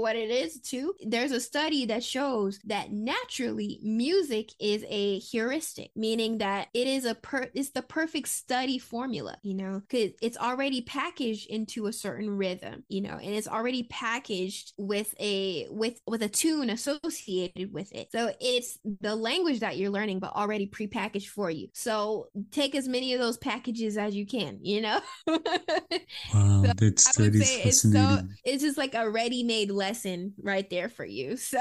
what it is too, there's a study that shows that naturally music is a heuristic, meaning that it is a per it's the perfect study formula, you know, because it's already packaged into a certain rhythm, you know, and it's already packaged with a with with a tune associated with it. So it's the language that you're learning, but already prepackaged for you. So take as many of those packages as you can, you know. Wow, So that I would study is say it's so fascinating. it's just like a ready-made lesson right there for you. So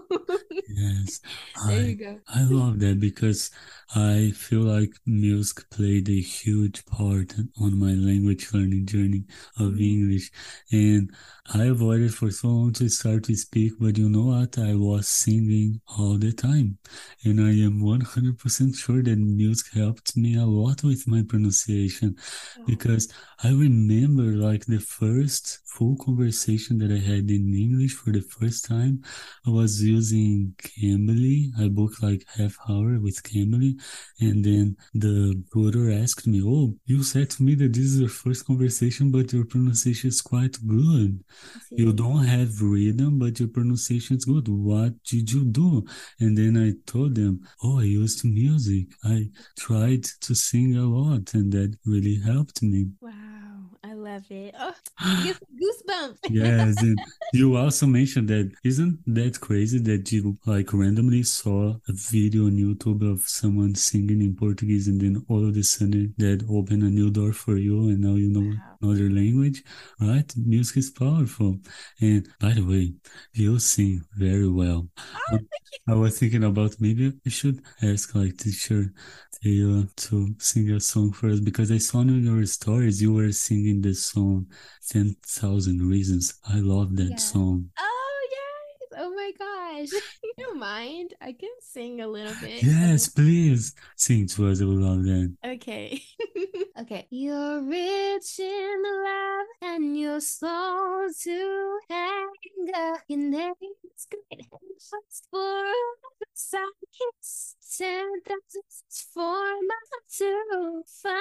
Yes, there you I go. I love that because I feel like music played a huge part on my language learning journey of Mhm. English. And I avoided for so long to start to speak, but you know what? I was singing all the time. And I am one hundred percent sure that music helped me a lot with my pronunciation Oh, because I remember like the first full conversation that I had in English for the first time. I was using Cambly. I booked like half hour with Cambly, and then the tutor asked me, "Oh, you said to me that this is your first conversation, but your pronunciation is quite good. You see. don't have rhythm, but your pronunciation is good. What did you do?" And then I told them, "Oh, I used music. I tried to sing a lot, and that really helped me." Wow, I love it. Oh, I get some goosebumps. Yes, and you also mentioned that isn't that crazy that you like randomly saw a video on YouTube of someone singing in Portuguese and then all of a sudden that opened a new door for you and now you know Wow. another language, right? Music is powerful. And by the way, you sing very well. Oh, Um, I was thinking about maybe I should ask like teacher Taylor to sing a song for us because I saw in your stories you were singing the song ten thousand Reasons. I love that yeah. song. Oh, yes. Oh my gosh. You don't mind? I can sing a little bit of Yes, it. please sing to us. I would love that. Okay. Okay. You're rich in love and your soul to anger. Your name is great and just for some kiss. Ten thousands for my to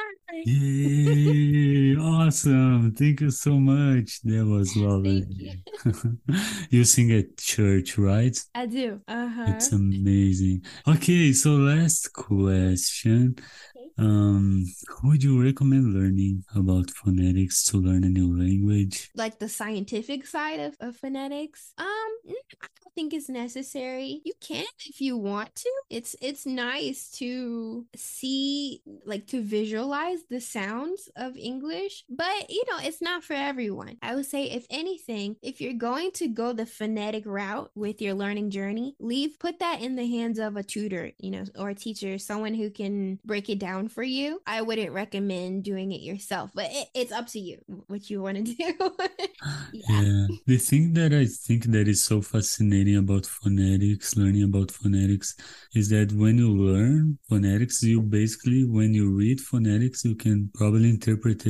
find. Yay! Awesome. Thank you so much. That was Thank you. lovely. You sing at church, right? I do. Uh-huh. It's amazing. Okay, so last question. Okay. Um, would you recommend learning about phonetics to learn a new language? Like the scientific side of, of phonetics. Um, mm, I don't think it's necessary. You can if you want to. It's it's nice to see, like, to visualize the sounds of English, but you know, it's not for everyone. I would say if anything, if you're going to go the phonetic route with your learning journey, leave put that in the hands of a tutor, you know, or a teacher, someone who can break it down for you. I wouldn't recommend doing it yourself, but it, it's up to you what you want to do. Yeah. Yeah, the thing that I think that is so fascinating about phonetics, learning about phonetics, is that when you learn phonetics, you basically, when you read phonetics, you can probably interpret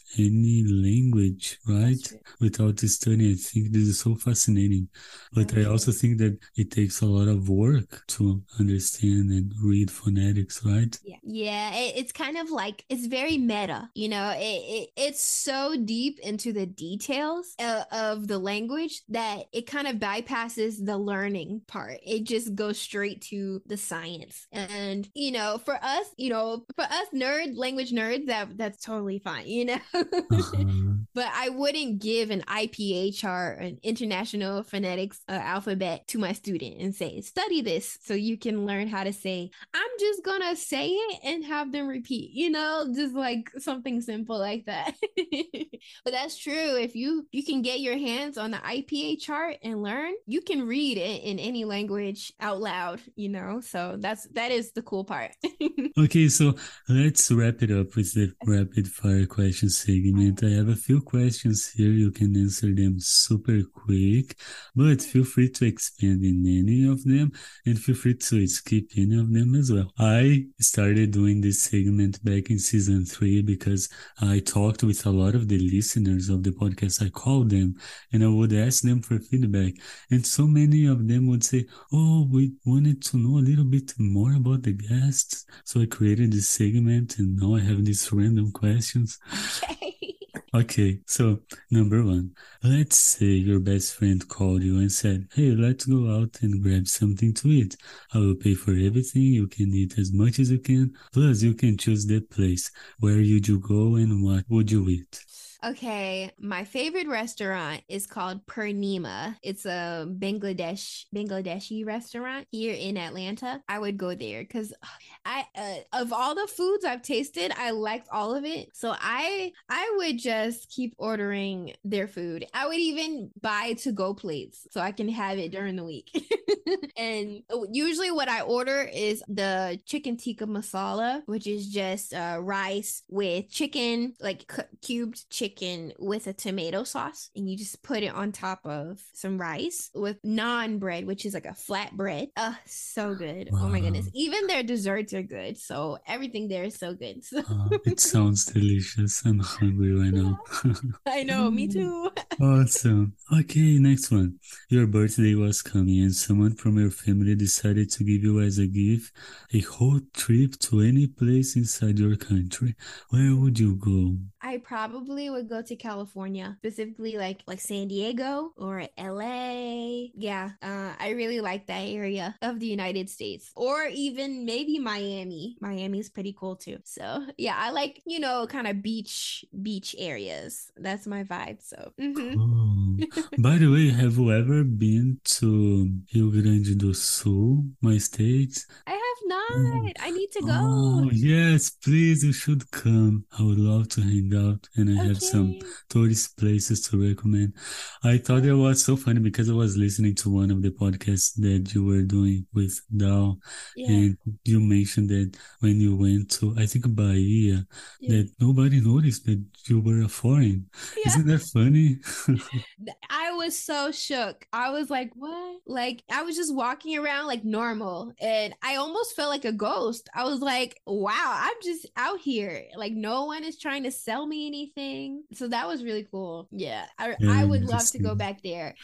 any language, right? That's true. Without studying. I think this is so fascinating. But I That's also true. think that it takes a lot of work to understand and read phonetics, right? Yeah, yeah. It, it's kind of like it's very meta. You know, it, it it's so deep into the details uh, of the language that it kind of bypasses the learning part. It just goes straight to the science. And you know, for us, you know, for us nerd language nerds, that that's totally fine. You know. Uh-huh. But I wouldn't give an I P A chart, an international phonetics uh, alphabet, to my student and say, study this so you can learn how to say, I'm just gonna say it and have them repeat, you know, just like something simple like that. But that's true. If you you can get your hands on the I P A chart and learn, you can read it in any language out loud, you know. So that's that is the cool part. Okay, so let's wrap it up with the rapid fire question segment. I have a few questions here. You can answer them super quick, but feel free to expand in any of them and feel free to skip any of them as well. I started doing this segment back in season three because I talked with a lot of the listeners of the podcast. I called them and I would ask them for feedback. And so many of them would say, "Oh, we wanted to know a little bit more about the guests." So I created this segment and now I have these random questions. Okay. Okay, so number one, let's say your best friend called you and said, "Hey, let's go out and grab something to eat. I will pay for everything. You can eat as much as you can. Plus, you can choose the place. Where would you go and what would you eat?" Okay, my favorite restaurant is called Purnima. It's a Bangladesh Bangladeshi restaurant here in Atlanta. I would go there because I uh, of all the foods I've tasted, I liked all of it. So I I would just keep ordering their food. I would even buy to go plates so I can have it during the week. And usually what I order is the chicken tikka masala, which is just uh, rice with chicken, like cu- cubed chicken with a tomato sauce. And you just put it on top of some rice with naan bread, which is like a flat bread. Oh, so good. Oh my goodness. Wow. Even their desserts are good. So everything there is so good. So Uh, it sounds delicious. I'm hungry right now. I know, me too. Awesome. Okay, next one. Your birthday was coming and someone from your family decided to give you as a gift a whole trip to any place inside your country. Where would you go? I probably would go to California, specifically like like San Diego or L A. Yeah, uh, I really like that area of the United States, or even maybe Miami. Miami is pretty cool too. So yeah, I like you know kind of beach beach areas. That's my vibe. So mhm. Cool. By the way, have you ever been to Rio Grande do Sul, my state? I have Mm. not. I need to go. Oh, yes, please, you should come. I would love to hang out, and I have some Okay. tourist places to recommend. I thought it was so funny because I was listening to one of the podcasts that you were doing with Dao, Yeah. and you mentioned that when you went to, I think, Bahia, Yeah. that nobody noticed that you were a foreign. Yeah. Isn't that funny? I was so shook. I was like, what? Like, I was just walking around like normal and I almost felt like a ghost. I was like, wow, I'm just out here. Like, no one is trying to sell me anything. So that was really cool. Yeah. I, I Very would love to go interesting. back there.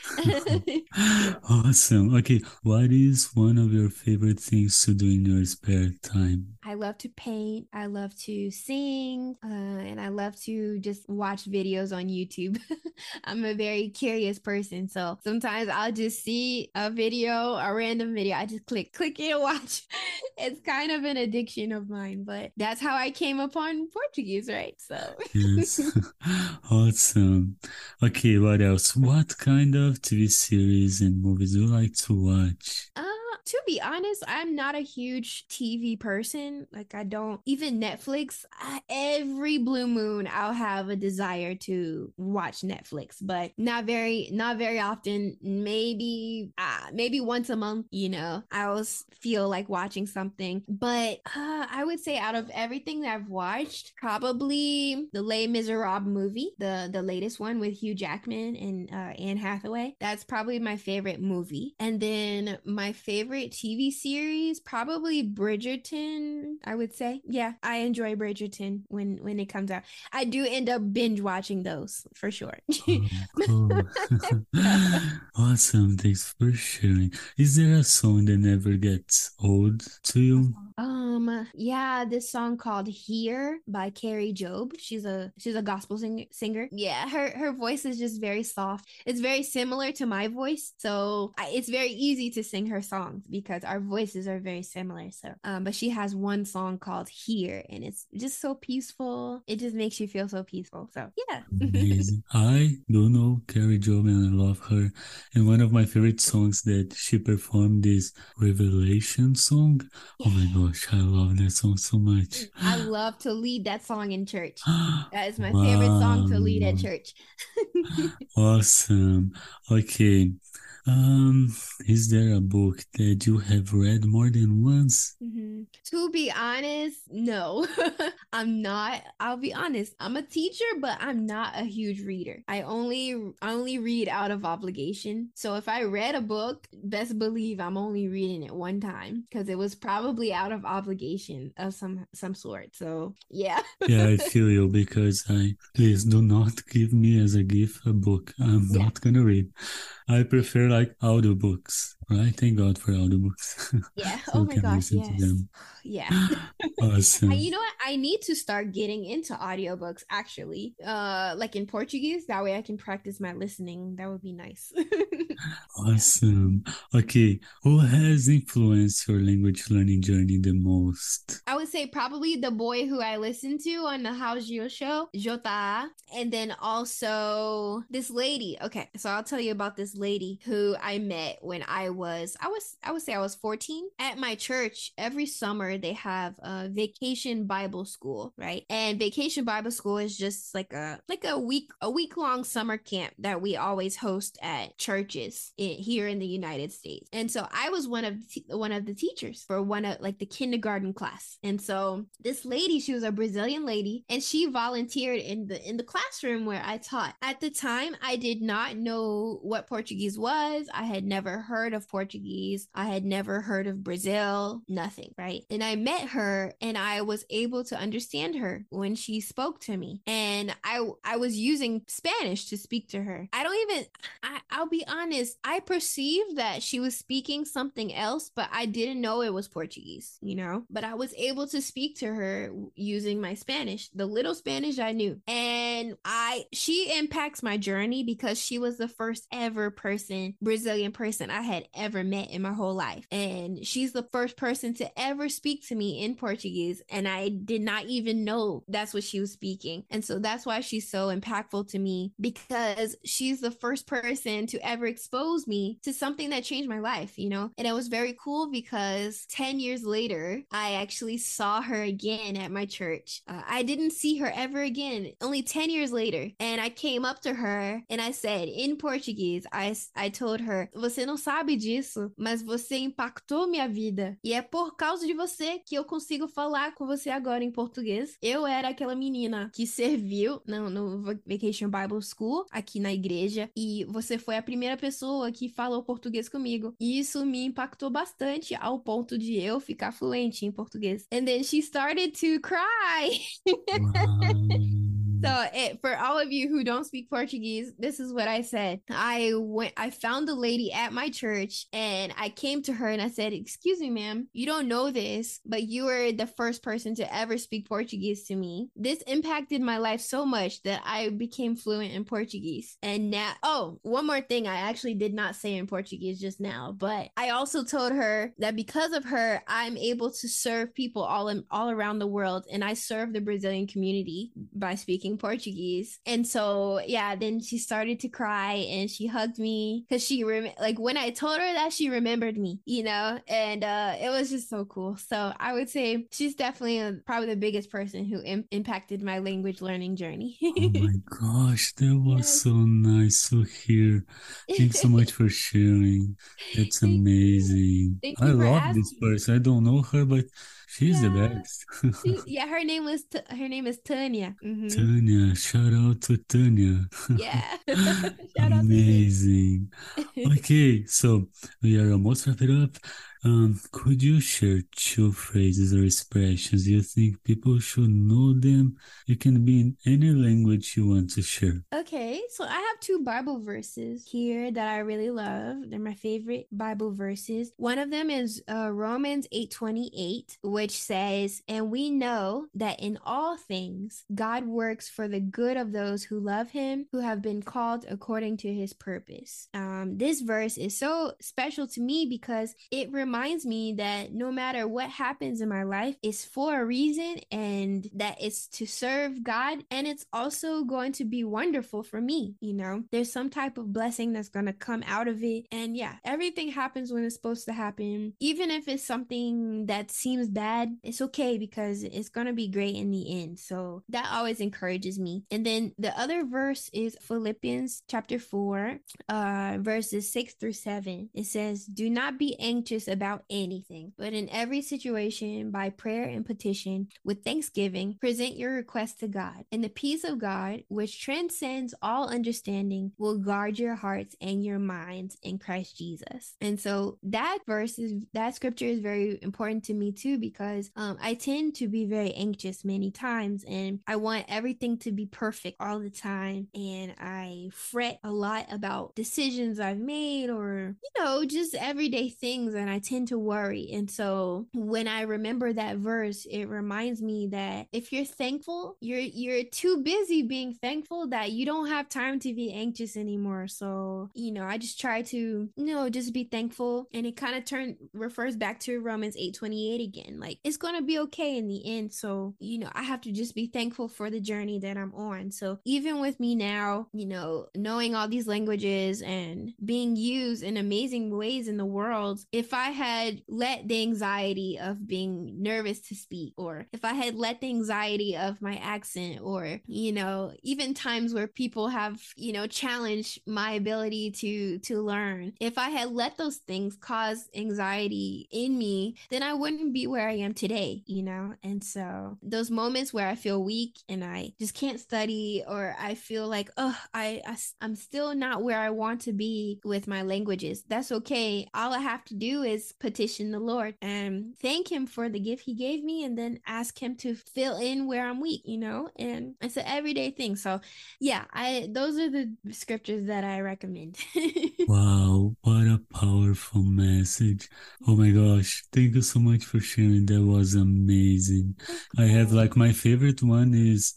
Yeah. Awesome. Okay, what is one of your favorite things to do in your spare time? I love to paint. I love to sing. Uh, and I love to just watch videos on YouTube. I'm a very curious person. So sometimes I'll just see a video, a random video. I just click, click it and watch. It's kind of an addiction of mine, but that's how I came upon Portuguese, right? So. Yes. Awesome. Okay, what else? What kind of T V series and movies do you like to watch? Uh, to be honest, I'm not a huge T V person. Like, I don't even Netflix. I, every blue moon, I'll have a desire to watch Netflix, but not very, not very often. Maybe, uh, maybe once a month. You know, I always feel like watching something. But uh, I would say, out of everything that I've watched, probably the Les Miserables movie, the the latest one with Hugh Jackman and uh, Anne Hathaway. That's probably my favorite movie. And then my favorite T V series, probably Bridgerton, I would say. Yeah, I enjoy Bridgerton when when it comes out. I do end up binge watching those for sure. Oh, cool. Yeah. Awesome. Thanks for sharing. Is there a song that never gets old to you? Um, yeah, this song called "Here" by Carrie Job. She's a she's a gospel sing- singer. Yeah, her her voice is just very soft. It's very similar to my voice, so I, it's very easy to sing her songs because our voices are very similar. So, um, but she has one song called "Here," and it's just so peaceful. It just makes you feel so peaceful. So, yeah. Amazing. I do know Carrie Job and I love her. And one of my favorite songs that she performed is Revelation song. Oh my gosh, I love that song so much. I love to lead that song in church. That is my favorite song to lead at Wow. church. Awesome. Okay. Um, is there a book that you have read more than once? Mhm. To be honest, no, I'm not. I'll be honest. I'm a teacher, but I'm not a huge reader. I only I only read out of obligation. So if I read a book, best believe I'm only reading it one time because it was probably out of obligation of some some sort. So yeah. Yeah, I feel you because I please do not give me as a gift a book I'm Yeah. not gonna read. I prefer like audiobooks, right? Thank God for audiobooks. Yeah. So Oh you my can gosh, listen to yes. them. Yeah. I, Awesome. you know what? I need to start getting into audiobooks actually. Uh like in Portuguese. That way I can practice my listening. That would be nice. Yeah. Awesome. Okay, who has influenced your language learning journey the most? I would say probably the boy who I listened to on the House Gio show, Jota, and then also this lady. Okay, so I'll tell you about this lady who I met when I was I was I would say I was fourteen. At my church, every summer they have a vacation Bible school, right? And vacation Bible school is just like a like a week a week long summer camp that we always host at churches in, here in the United States. And so I was one of the, one of the teachers for one of like the kindergarten class. And so this lady, she was a Brazilian lady, and she volunteered in the in the classroom where I taught. At the time, I did not know what Portuguese was. I had never heard of Portuguese. I had never heard of Brazil, nothing, right? And I met her and I was able to understand her when she spoke to me. And I I was using Spanish to speak to her. I don't even I, I'll be honest, I perceived that she was speaking something else, but I didn't know it was Portuguese, you know? But I was able to speak to her using my Spanish, the little Spanish I knew. And I she impacts my journey because she was the first ever person, Brazilian person I had ever met in my whole life. And she's the first person to ever speak to me in Portuguese. And I did not even know that's what she was speaking. And so that's why she's so impactful to me, because she's the first person to ever expose me to something that changed my life, you know? And it was very cool because ten years later, I actually saw her again at my church. Uh, I didn't see her ever again, only ten years later. And I came up to her and I said in Portuguese, I, I told her, você não sabe disso, mas você impactou minha vida. E é por causa de você que eu consigo falar com você agora em português. Eu era aquela menina que serviu no, no Vacation Bible School, aqui na igreja, e você foi a primeira pessoa que falou português comigo. E isso me impactou bastante ao ponto de eu ficar fluente em português. And then she started to cry. Wow. So it, for all of you who don't speak Portuguese, this is what I said. I went, I found the lady at my church and I came to her and I said, excuse me, ma'am, you don't know this, but you were the first person to ever speak Portuguese to me. This impacted my life so much that I became fluent in Portuguese. And now, oh, one more thing I actually did not say in Portuguese just now, but I also told her that because of her, I'm able to serve people all in, all around the world. And I serve the Brazilian community by speaking Portuguese. And so yeah, then she started to cry and she hugged me because she rem- like when I told her that, she remembered me, you know. And uh it was just so cool. So I would say she's definitely a, probably the biggest person who Im- impacted my language learning journey. Oh my gosh, that was Yes. so nice to hear. Thanks so much for sharing. That's Thank you. amazing. Thank I you for love this asking. person. I don't know her, but she's the Yeah. best. She, yeah, her name was T- her name is Tanya. Mm-hmm. Tanya, shout out to Tanya. Yeah. Shout out to Amazing. Tanya. Okay, so we are almost wrap it up. Um, could you share two phrases or expressions you think people should know them? You can be in any language you want to share. Okay, so I have two Bible verses here that I really love. They're my favorite Bible verses. One of them is uh, Romans eight twenty-eight, which says, "And we know that in all things God works for the good of those who love him, who have been called according to his purpose." Um, this verse is so special to me because it reminds me that no matter what happens in my life, it's for a reason and that it's to serve God, and it's also going to be wonderful for me. You know, there's some type of blessing that's going to come out of it. And yeah, everything happens when it's supposed to happen. Even if it's something that seems bad, it's okay because it's going to be great in the end. So that always encourages me. And then the other verse is Philippians chapter four, uh, verses six through seven. It says, "Do not be anxious about anything, but in every situation, by prayer and petition, with thanksgiving, present your requests to God. And the peace of God, which transcends all all understanding will guard your hearts and your minds in Christ Jesus. And so that verse is, that scripture is very important to me too, because um, I tend to be very anxious many times, and I want everything to be perfect all the time. And I fret a lot about decisions I've made, or, you know, just everyday things. And I tend to worry. And so when I remember that verse, it reminds me that if you're thankful, you're, you're too busy being thankful that you don't have time to be anxious anymore. So, you know, I just try to, you know, just be thankful. And it kind of turn refers back to Romans eight twenty-eight again. Like, it's gonna be okay in the end. So, you know, I have to just be thankful for the journey that I'm on. So even with me now, you know, knowing all these languages and being used in amazing ways in the world, if I had let the anxiety of being nervous to speak, or if I had let the anxiety of my accent, or, you know, even times where people have, you know, challenged my ability to to learn, if I had let those things cause anxiety in me, then I wouldn't be where I am today, you know. And so those moments where I feel weak and I just can't study, or I feel like, oh, I, I I'm still not where I want to be with my languages, that's okay. All I have to do is petition the Lord and thank him for the gift he gave me, and then ask him to fill in where I'm weak, you know. And it's an everyday thing. So yeah, I those are the scriptures that I recommend. Wow, what a powerful message. Oh my gosh, thank you so much for sharing. That was amazing. I have like my favorite one is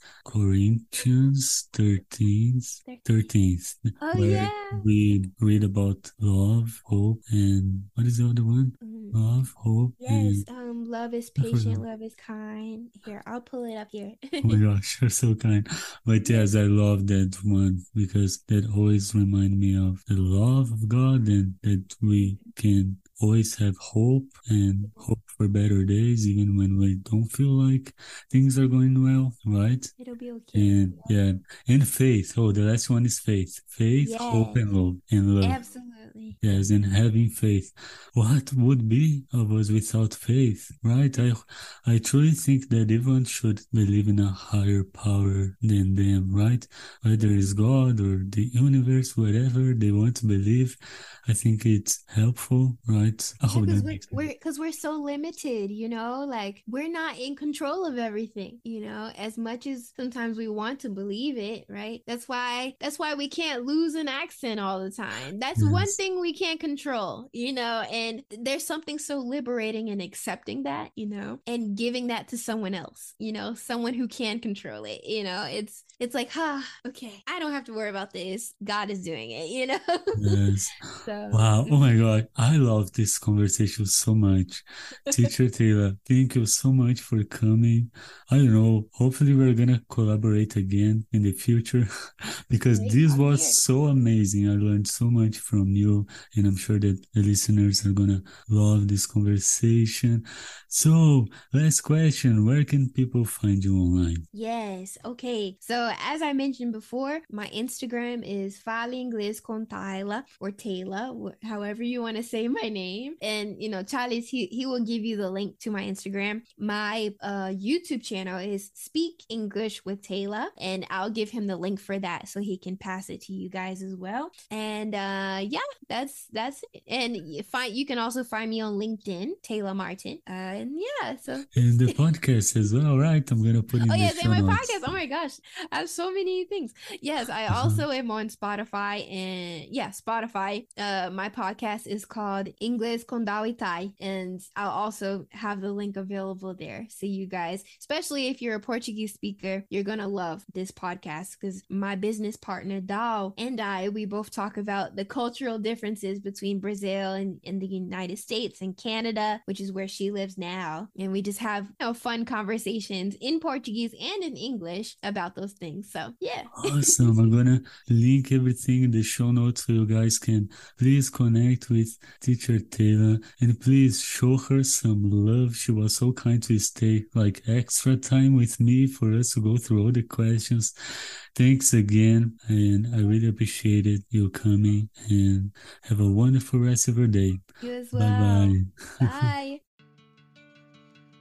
Corinthians thirteenth, thirteenth, Oh where yeah. we read about love, hope, and what is the other one? Mhm. Love, hope, Yes, and um, love is I forgot. patient, love is kind. Here, I'll pull it up here. Oh my gosh, you're so kind. But yes, I love that one because that always remind me of the love of God, and that we can always have hope and hope for better days, even when we don't feel like things are going well, right? It'll be okay. And yeah, and faith. Oh, the last one is faith. Faith, hope, Yes, and love. And love. absolutely. Yes, and having faith. What would be of us without faith, right? I, I truly think that everyone should believe in a higher power than them, right? Whether it's God or the universe, whatever they want to believe, I think it's helpful, right? I Yeah, hope because that we're makes sense. we're because we're so limited, you know, like we're not in control of everything, you know, as much as sometimes we want to believe it, right? That's why that's why we can't lose an accent all the time. That's one Yes, thing we can't control, you know, and there's something so liberating in accepting that, you know, and giving that to someone else, you know, someone who can control it, you know. It's it's like, ah, okay, I don't have to worry about this. God is doing it, you know. yes. So, Wow. Oh my mhm. God. I love this conversation so much. Teacher Taylor, thank you so much for coming. I don't know. Hopefully we're going to collaborate again in the future because Great, this I'm was here. so amazing. I learned so much from you, and I'm sure that the listeners are going to love this conversation. So, last question. Where can people find you online? Yes. Okay. So as I mentioned before, my Instagram is Fale Inglês con Tayla, or Taylor, wh- however you want to say my name. And you know, Charles, he he will give you the link to my Instagram. My uh YouTube channel is Speak English with Taylor, and I'll give him the link for that so he can pass it to you guys as well. And uh yeah, that's that's it. And you find you can also find me on LinkedIn, Taylor Martin. Uh, and yeah, so And the podcast as well, right? I'm going to put oh in the yes, and show my notes. podcast. Oh my gosh, I have so many things. Yes, I Uh-huh. also am on Spotify, and yeah, Spotify. Uh, my podcast is called Inglês com Dawai, and I'll also have the link available there. So you guys, especially if you're a Portuguese speaker, you're gonna love this podcast because my business partner Dao and I, we both talk about the cultural differences between Brazil and, and the United States and Canada, which is where she lives now, and we just have, you know, fun conversations in Portuguese and in English about those things. So yeah. Awesome. I'm gonna link everything in the show notes so you guys can please connect with Teacher Taylor, and please show her some love. She was so kind to stay like extra time with me for us to go through all the questions. Thanks again, and I really appreciated you coming, and have a wonderful rest of your day. You as Bye well. bye. Bye.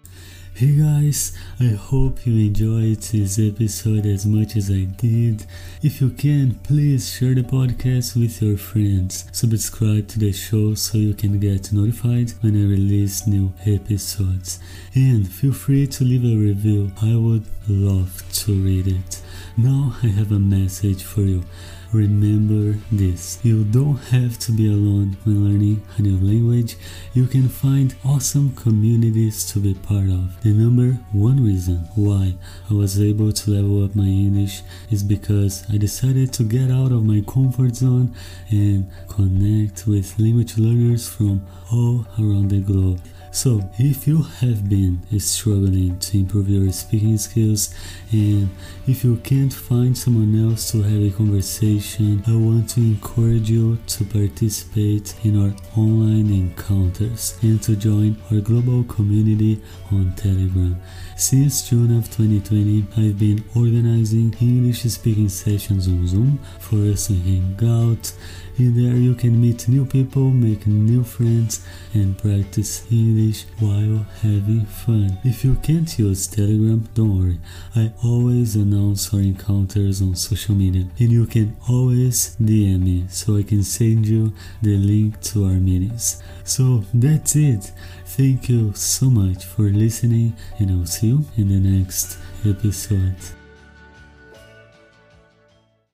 Hey guys, I hope you enjoyed this episode as much as I did. If you can, please share the podcast with your friends. Subscribe to the show so you can get notified when I release new episodes. And feel free to leave a review. I would love to read it. Now I have a message for you. Remember this: you don't have to be alone when learning a new language. You can find awesome communities to be part of. The number one reason why I was able to level up my English is because I decided to get out of my comfort zone and connect with language learners from all around the globe. So, if you have been struggling to improve your speaking skills and if you can't find someone else to have a conversation, I want to encourage you to participate in our online encounters and to join our global community on Telegram. Since June of twenty twenty, I've been organizing English speaking sessions on Zoom for us to hang out. In there you can meet new people, make new friends, and practice English while having fun. If you can't use Telegram, don't worry. I always announce our encounters on social media, and you can always D M me so I can send you the link to our meetings. So that's it. Thank you so much for listening, and I'll see you in the next episode.